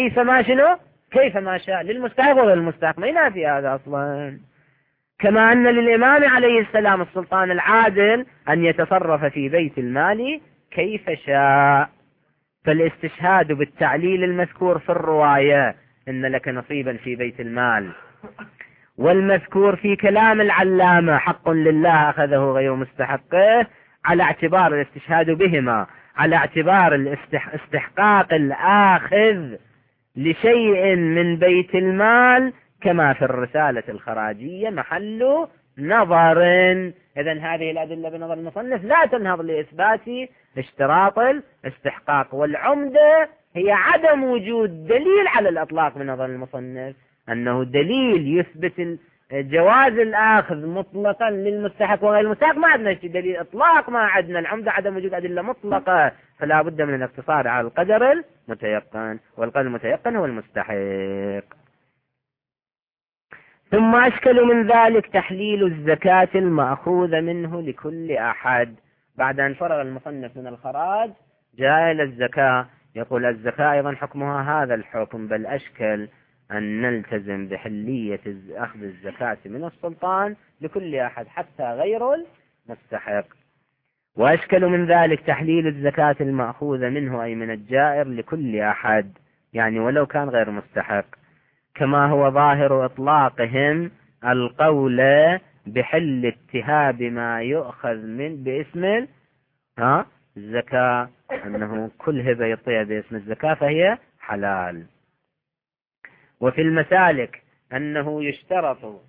كيفما شاء للمستحق وغير المستحق، ما ينافي هذا أصلا. كما أن للإمام عليه السلام السلطان العادل أن يتصرف في بيت المال كيف شاء. فالاستشهاد بالتعليل المذكور في الرواية إن لك نصيبا في بيت المال، والمذكور في كلام العلامة حق لله أخذه غير مستحقه، على اعتبار الاستشهاد بهما على اعتبار استحقاق الآخذ لشيء من بيت المال كما في الرسالة الخراجية محل نظر. إذن هذه الأدلة بنظر المصنف لا تنهض لإثبات اشتراط الاستحقاق، والعمدة هي عدم وجود دليل على الإطلاق من نظر المصنف، أنه دليل يثبت جواز الآخذ مطلقا للمستحق وغير المستحق ما عندنا دليل إطلاق، ما عندنا. العمدة عدم وجود أدلة مطلقة، فلا بد من الاقتصار على القدر المتيقن، والقدر المتيقن هو المستحق. ثم أشكل من ذلك تحليل الزكاة المأخوذ منه لكل أحد. بعد أن فرغ المصنف من الخراج جاء إلى الزكاة، يقول الزكاة أيضا حكمها هذا الحكم، بل أشكل أن نلتزم بحلية أخذ الزكاة من السلطان لكل أحد حتى غير المستحق. وأشكل من ذلك تحليل الزكاة المأخوذ منه أي من الجائر لكل أحد، يعني ولو كان غير مستحق، كما هو ظاهر إطلاقهم القول بحل اتهاب ما يؤخذ من باسم الزكاة، أنه كل هبة يعطيها باسم الزكاة فهي حلال. وفي المسالك أنه يشترط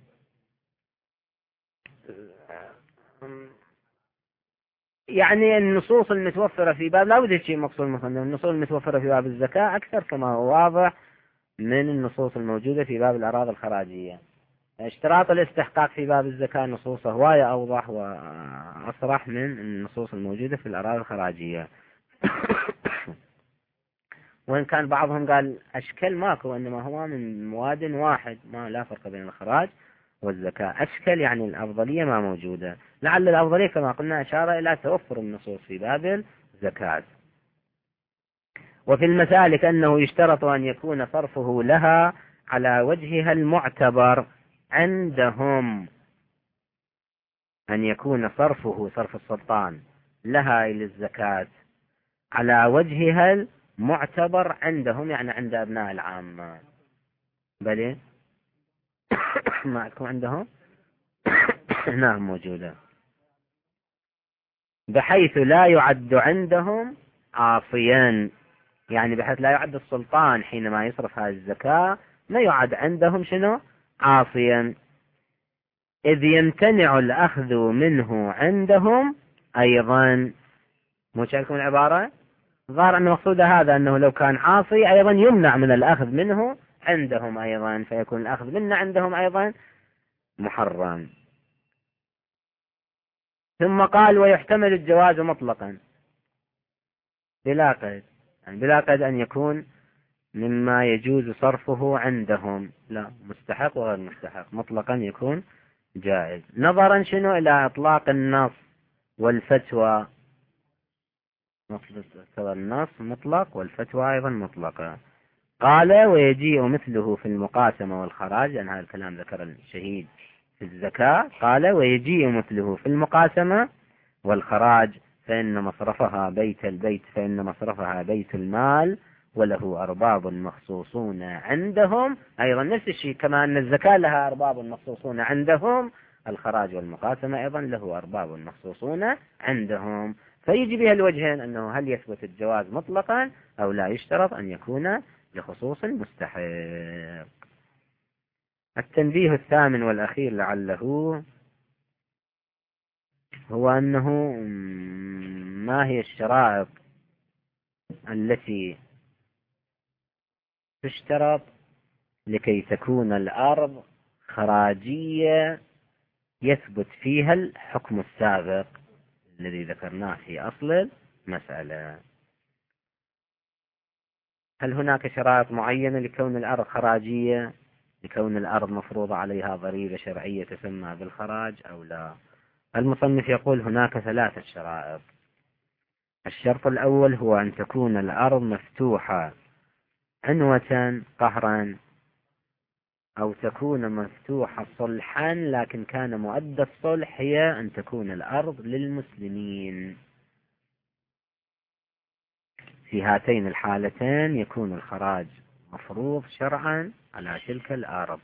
يعني النصوص المتوفرة في باب، لا وجد شيء مقصود مثلا النصوص المتوفرة في باب الزكاة أكثر كما هو واضح من النصوص الموجودة في باب الأراضي الخراجية. اشتراط الاستحقاق في باب الزكاة نصوصه هواية أوضح وأصرح من النصوص الموجودة في الأراضي الخراجية. وإن كان بعضهم قال أشكل ماكو، إنما هو من مواد واحد، ما لا فرق بين الخراج والزكاة. أشكل يعني الأفضلية ما موجودة، لعل الأفضلية كما قلنا أشار إلى توفر النصوص في باب الزكاة. وفي المسالك أنه يشترط أن يكون صرفه لها على وجهها المعتبر عندهم، أن يكون صرفه صرف السلطان لها إلى الزكاة على وجهها المعتبر عندهم، يعني عند أبناء العامة. بلى معكم عندهم نعم موجودة، بحيث لا يعد عندهم عاصيا، يعني بحيث لا يعد السلطان حينما يصرف هذه الزكاة لا يعد عندهم شنو عاصيا، إذ يمتنع الأخذ منه عندهم أيضا. مشاكلكم العبارة ظهر أن مقصود هذا أنه لو كان عاصي أيضا يمنع من الأخذ منه عندهم أيضا، فيكون الأخذ منه عندهم أيضا محرم. ثم قال ويحتمل الجواز مطلقا بلا قيد، يعني بلا قيد أن يكون مما يجوز صرفه عندهم، لا مستحق وغير مستحق، مطلقا يكون جائز، نظرا شنو إلى إطلاق النص والفتوى. النص مطلق والفتوى أيضا مطلقة. قال ويجيء مثله في المقاسمة والخراج، لأن هذا الكلام ذكر الشهيد في الزكاة. قال ويجيء مثله في المقاسمة والخراج فإن مصرفها بيت المال وله أرباب مخصوصون عندهم، أيضا نفس الشيء كما أن الزكاة لها أرباب مخصوصون عندهم، الخراج والمقاسمة أيضا له أرباب مخصوصون عندهم. فيجي بها الوجهين أنه هل يثبت الجواز مطلقا أو لا يشترط أن يكون لخصوص المستحق. التنبيه الثامن والأخير لعله هو أنه ما هي الشرائط التي تشترط لكي تكون الأرض خراجية يثبت فيها الحكم السابق الذي ذكرناه في أصل المسألة. هل هناك شرائط معينة لكون الأرض خراجية، لكون الأرض مفروض عليها ضريبة شرعية تسمى بالخراج أو لا؟ المصنف يقول هناك 3 شرائط. الشرط الأول هو أن تكون الأرض مفتوحة عنوة قهرا، أو تكون مفتوحة صلحا لكن كان مؤدى الصلح هي أن تكون الأرض للمسلمين. في هاتين الحالتين يكون الخراج مفروض شرعا على تلك الأرض.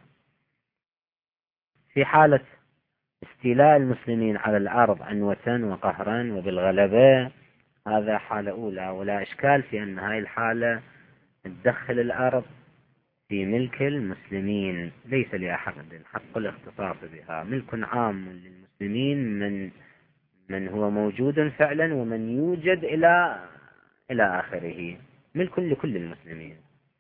في حالة استيلاء المسلمين على الأرض عنوة وقهرا وبالغلبة، هذا حالة أولى، ولا إشكال في أن هذه الحالة تدخل الأرض في ملك المسلمين، ليس لأحد حق الاختصاص بها، ملك عام للمسلمين من هو موجود فعلا ومن يوجد إلى آخره، ملك لكل المسلمين.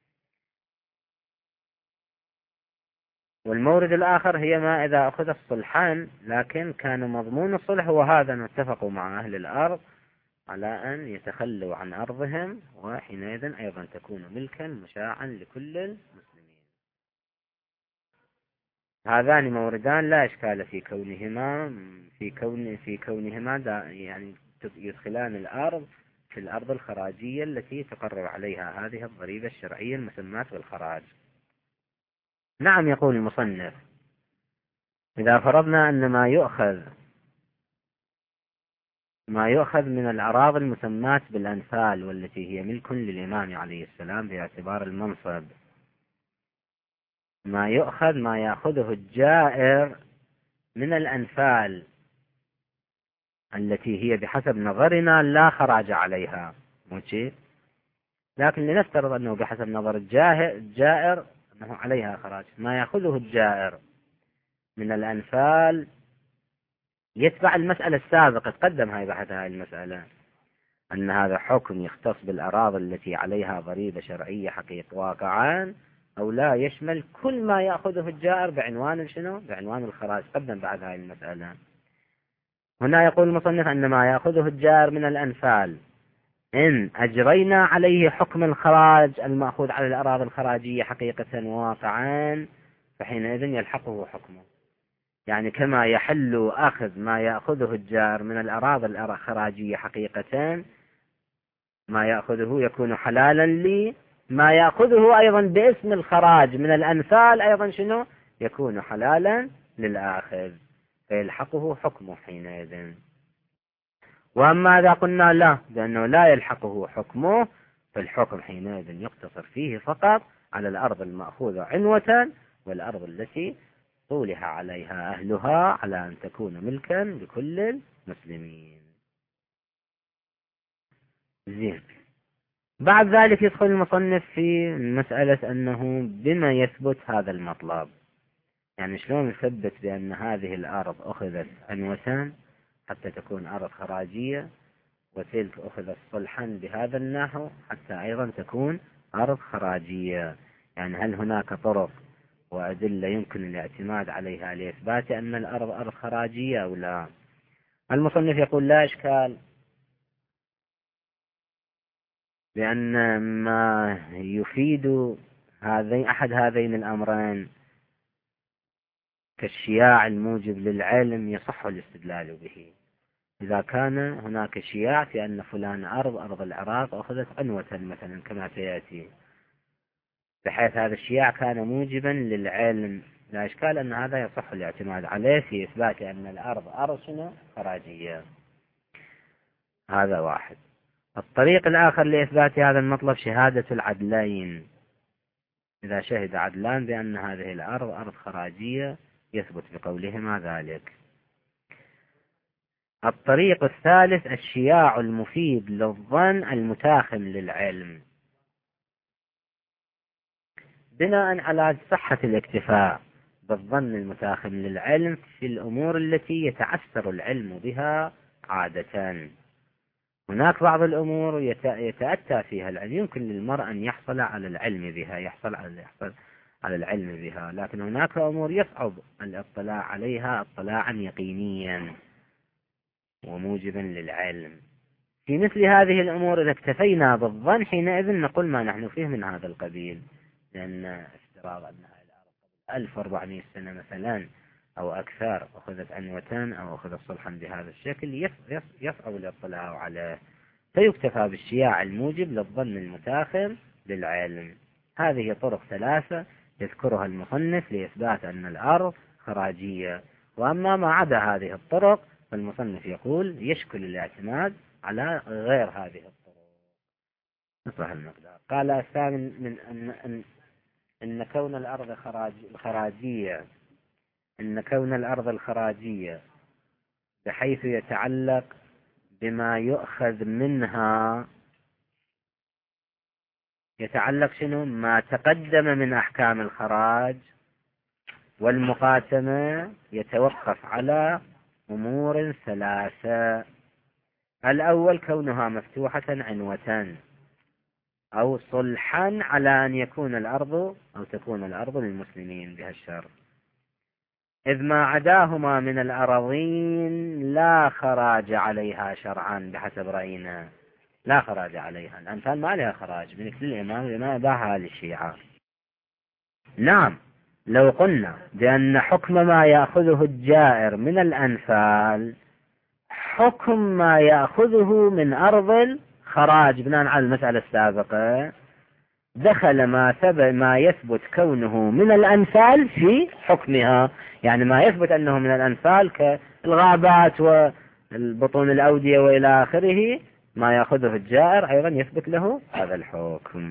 والمورد الآخر هي ما إذا أخذ الصلحان لكن كان مضمون الصلح وهذا نتفقوا مع أهل الأرض على أن يتخلوا عن أرضهم، وحينئذ أيضا تكون ملكا مشاعا لكل المسلمين. هذان موردان لا إشكال في كونهما يعني يدخلان الأرض في الأرض الخراجية التي تقرر عليها هذه الضريبة الشرعية المسماة بالخراج. نعم، يقول المصنف: إذا فرضنا أن ما يؤخذ من الأراضي المسماة بالأنفال والتي هي ملك للإمام عليه السلام باعتبار المنصب، ما يأخذه الجائر من الأنفال التي هي بحسب نظرنا لا خراج عليها، لكن لنفترض أنه بحسب نظر الجائر أنه عليها خراج. ما يأخذه الجائر من الأنفال يتبع المسألة السابقة، تقدم هاي بحث هاي المسألة، أن هذا حكم يختص بالأراضي التي عليها ضريبة شرعية حقيقة واقعا، أو لا يشمل كل ما يأخذه الجائر بعنوان شنو؟ بعنوان الخراج. قدم بعد هاي المسألة. هنا يقول المصنف أن ما يأخذه الجائر من الأنفال إن أجرينا عليه حكم الخراج المأخوذ على الأراضي الخراجية حقيقة واقعا فحينئذ يلحقه حكمه. يعني كما يحل أخذ ما يأخذه الجائر من الأراضي الخراجية حقيقة، ما يأخذه يكون حلالا لي، ما يأخذه أيضا باسم الخراج من الأنفال أيضا شنو؟ يكون حلالا للآخذ، فيلحقه حكمه حينئذ. وأما إذا قلنا لا، بأنه لا يلحقه حكمه، فالحكم حينئذ يقتصر فيه فقط على الأرض المأخوذة عنوة، والأرض التي طولها عليها أهلها على أن تكون ملكا لكل المسلمين. زين. بعد ذلك يدخل المصنف في مسألة أنه بما يثبت هذا المطلب، يعني شلون يثبت بأن هذه الأرض أخذت عنوة حتى تكون أرض خراجية، وتلك أخذت صلحا بهذا النحو حتى أيضا تكون أرض خراجية. يعني هل هناك طرق وأدلة يمكن الاعتماد عليها لإثبات أن الأرض أرض خراجية أو لا؟ المصنف يقول: لا إشكال، لأن ما يفيد أحد هذين الأمرين كالشياع الموجب للعلم يصح الاستدلال به. إذا كان هناك شياع في أن فلان أرض العراق أخذت عنوة مثلا كما سيأتي، بحيث هذا الشياع كان موجبا للعلم، لا إشكال أن هذا يصح الاعتماد عليه في إثبات أن الأرض أرض خراجية. هذا واحد. الطريق الآخر لإثبات هذا المطلب شهادة العدلين. إذا شهد عدلان بأن هذه الأرض أرض خراجية يثبت بقولهما ذلك. الطريق الثالث الشياع المفيد للظن المتاخم للعلم، بناء على صحة الاكتفاء بالظن المتاخم للعلم في الأمور التي يتعثر العلم بها عادة. هناك بعض الأمور يتأتى فيها العلم، يمكن للمرء أن يحصل على العلم بها، يحصل على العلم بها، لكن هناك أمور يصعب الاطلاع عليها اطلاعا يقينيا وموجبا للعلم. في مثل هذه الأمور إذا اكتفينا بالظن حينئذ نقول ما نحن فيه من هذا القبيل، لأن افتراض أنها الأرض 1400 سنة مثلا أو أكثر أخذت عنوة أو أخذت صلحا بهذا الشكل يصعب الاطلاع عليه، فيكتفى بالشياع الموجب للظن المتاخم للعلم. هذه طرق ثلاثة يذكرها المصنف لإثبات أن الأرض خراجية. وأما ما عدا هذه الطرق فالمصنف يقول يشكل الاعتماد على غير هذه الطرق. نصح المقدار. قال الثاني من أن كون الأرض الخراجية، أن كون الأرض الخراجية بحيث يتعلق بما يؤخذ منها، يتعلق شنو؟ ما تقدم من أحكام الخراج والمقاسمة يتوقف على أمور ثلاثة. الأول كونها مفتوحة عنوة أو صلحا على أن يكون الأرض أو تكون الأرض للمسلمين بها الشر، إذ ما عداهما من الأراضين لا خراج عليها شرعا بحسب رأينا، لا خراج عليها. الأنفال ما لها خراج، من كل الإمام لما باعها للشيعة. نعم، لو قلنا بأن حكم ما يأخذه الجائر من الأنفال حكم ما يأخذه من أرض الخراج بناء على المسألة السابقة، دخل ما يثبت كونه من الأنفال في حكمها، يعني ما يثبت أنه من الأنفال كالغابات والبطون الأودية وإلى آخره، ما يأخذه الجائر أيضا يثبت له هذا الحكم.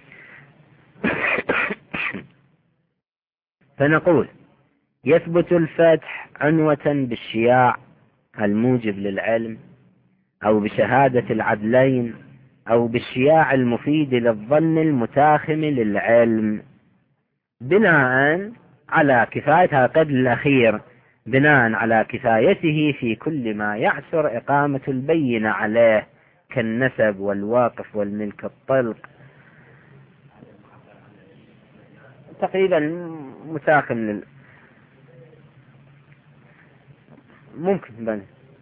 فنقول يثبت الفتح عنوة بالشياع الموجب للعلم، أو بشهادة العدلين، أو بالشياع المفيد للظن المتاخم للعلم، بناء على كفاية قد الأخير، بناء على كفايته في كل ما يعسر إقامة البينة عليه كالنسب والواقف والملك الطلق. تقريبا متاخم ممكن بني.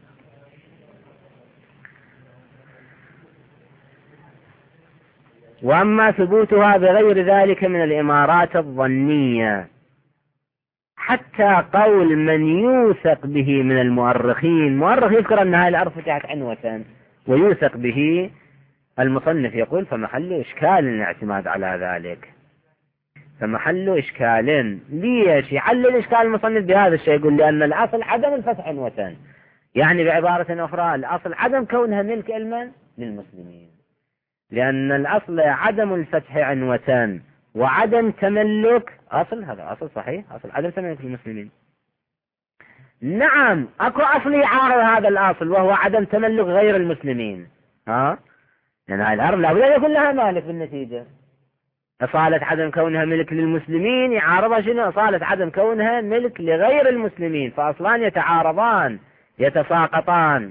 وأما ثبوتها بغير ذلك من الإمارات الظنية، حتى قول من يوثق به من المؤرخين، مؤرخ يذكر أن هذه الأرض فتحت عنوة ويوثق به، المصنف يقول فمحل إشكال الاعتماد على ذلك، فمحل إشكال. ليش يعلل إشكال المصنف بهذا الشيء؟ يقول لأن الأصل عدم الفتح عنوة، يعني بعبارة أخرى الأصل عدم كونها ملك علما للمسلمين، لأن الأصل عدم الفتح عنوة وعدم تملك أصل، هذا أصل صحيح، أصل عدم تملك المسلمين. نعم أكو أصل يعارض هذا الأصل وهو عدم تملك غير المسلمين، لأن هذه الأرض لابد أن يكون لها مالك بالنتيجة. أصالة عدم كونها ملك للمسلمين يعارضها شنو؟ أصالة عدم كونها ملك لغير المسلمين، فأصلان يتعارضان يتساقطان.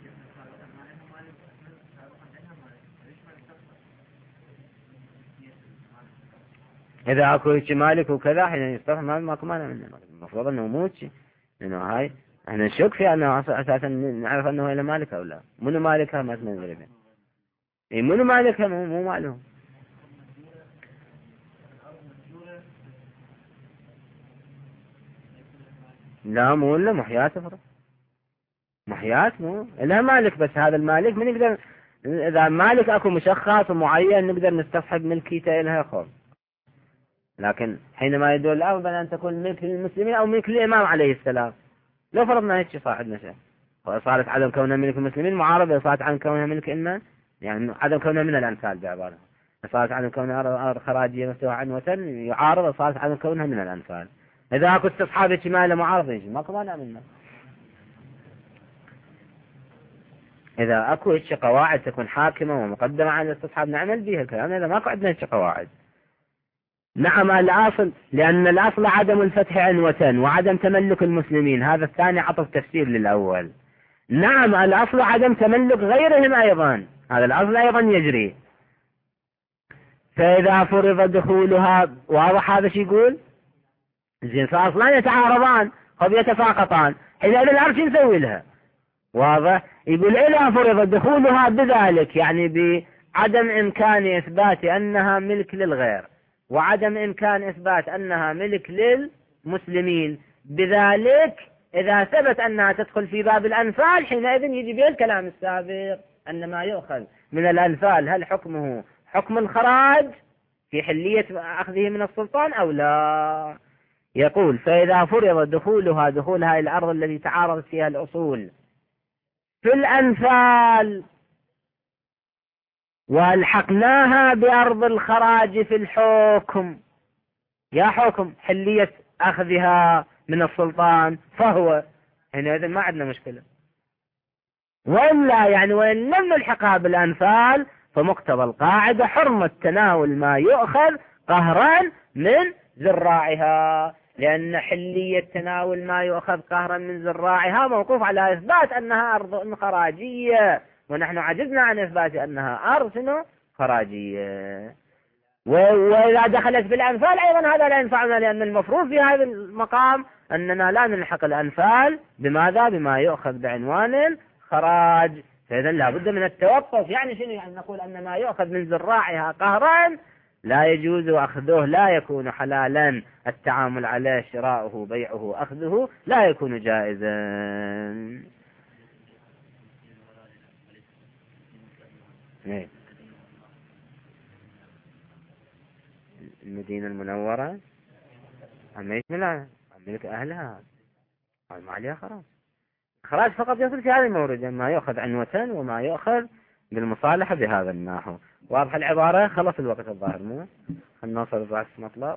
إذا أكو مالك وكذا حين يصطفى ماكو مانع منه، المفروض أنه موت، لأنه هاي احنا نشك في أنه أساسا نعرف أنه إلى مالك أو لا. منو مالكها ما تنزل به؟ إيه منو مالكها؟ مو مالهم. لا مو إلا محيات فرق، محيات مو إلها مالك، بس هذا المالك من يقدر، إذا مالك أكو مشخص ومعين نقدر نستصحب ملكيته إلها خوف. لكن حينما يدل الأفضل أن تكون ملك للمسلمين أو ملك للإمام عليه السلام، لو فرضنا هيك صاحبنا شيء، وصارت عدم كونها ملك المسلمين معارضة صارت عدم كونها ملك إما، يعني عدم كونها من الأنفال بعبارة، صارت عدم كونها أرض خراجية مفتوحة عنوة يعارض صارت عدم كونها من الأنفال. إذا أكو استصحاب شمال معارضة يجي ماكو مانع منه. إذا أكو هيك قواعد تكون حاكمة ومقدمة على الاستصحاب نعمل بها الكلام، إذا ماكو عندنا هيك قواعد. نعم الأصل، لأن الأصل عدم الفتح عنوة وعدم تملك المسلمين، هذا الثاني عطف تفسير للأول. نعم الأصل عدم تملك غيرهم أيضا، هذا الأصل أيضا يجري. فإذا فرض دخولها، واضح هذا شو يقول؟ زين فأصلان يتعارضان أو يتساقطان، إذا الأرض نسوي لها؟ واضح. يقول إذا فرض دخولها بذلك، يعني بعدم إمكان إثبات أنها ملك للغير وعدم إمكان إثبات أنها ملك للمسلمين، بذلك إذا ثبت أنها تدخل في باب الأنفال حينئذ يجي به الكلام السابق أن ما يؤخذ من الأنفال هل حكمه حكم الخراج في حلية أخذه من السلطان أو لا. يقول فإذا فرض دخولها دخول هذه الأرض التي تعارضت فيها الأصول في الأنفال والحقناها بأرض الخراج في الحكم، يا حكم حلية أخذها من السلطان، فهو حينئذ ما عندنا مشكلة. وإلا يعني وإن لم نلحقها بالأنفال فمقتضى القاعدة حرمة تناول ما يؤخذ قهرا من زراعها، لأن حلية تناول ما يؤخذ قهرا من زراعها موقوف على إثبات أنها أرض خراجية، ونحن عجزنا عن إثبات أنها أرض خراجية. وإذا دخلت في الأنفال أيضا هذا لا ينفعنا، لأن المفروض في هذا المقام أننا لا نلحق الأنفال بماذا؟ بما يؤخذ بعنوان الخراج. فإذا لا بد من التوقف. يعني شنو؟ يعني نقول أن ما يؤخذ من زراعها قهرا لا يجوز أخذه، لا يكون حلالا، التعامل عليه، شراؤه، بيعه، أخذه لا يكون جائزا. المدينة المنورة أما يشملها ملك أهلها، ما عليها خلاص. خراج فقط يصل في هذه الموردة، ما يؤخذ عنوة وما يؤخذ بالمصالحة بهذا النحو. واضح العبارة؟ خلص الوقت الظاهر مو خلنا نوصل بعد مطلب.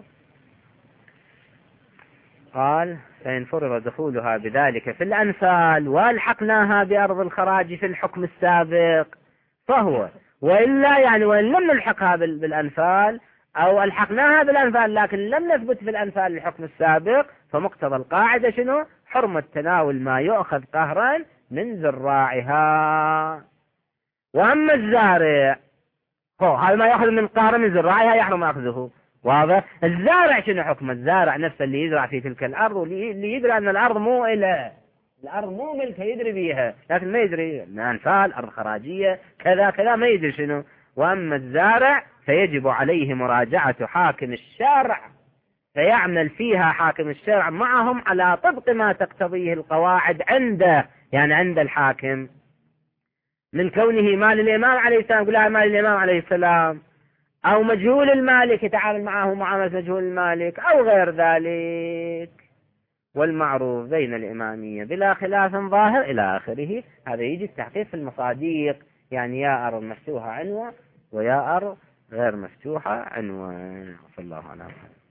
قال فإن فرض دخولها بذلك في الأنفال والحقناها بأرض الخراج في الحكم السابق فهو، وإلا يعني وإن لم نلحقها بالأنفال أو ألحقناها بالأنفال لكن لم نثبت في الأنفال الحكم السابق، فمقتضى القاعدة شنو؟ حرمة تناول ما يؤخذ قهرا من زراعها. وأما الزارع هذا ما يأخذ من قهر من زراعها يحرم أخذه. واضح؟ الزارع شنو حكم؟ الزارع نفسه اللي يزرع في تلك الأرض، واللي يدري أن الأرض مو إله، الأرض مو ملكه، يدري بيها لكن ما يدري أنفال أرض خراجية كذا كذا، ما يدري شنو. وأما الزارع فيجب عليه مراجعة حاكم الشرع، فيعمل فيها حاكم الشرع معهم على طبق ما تقتضيه القواعد عنده، يعني عند الحاكم، من كونه مال الإمام عليه السلام، يقول مال الإمام عليه السلام، أو مجهول المالك يتعامل معه معاملة مجهول المالك، أو غير ذلك. والمعروف بين الإمامية بلا خلاف ظاهر إلى آخره. هذا يجي التحقيق في المصاديق، يعني يا أرض مفتوحة عنوة ويا أرض غير مفتوحة عنوة. صلى الله عليه وسلم.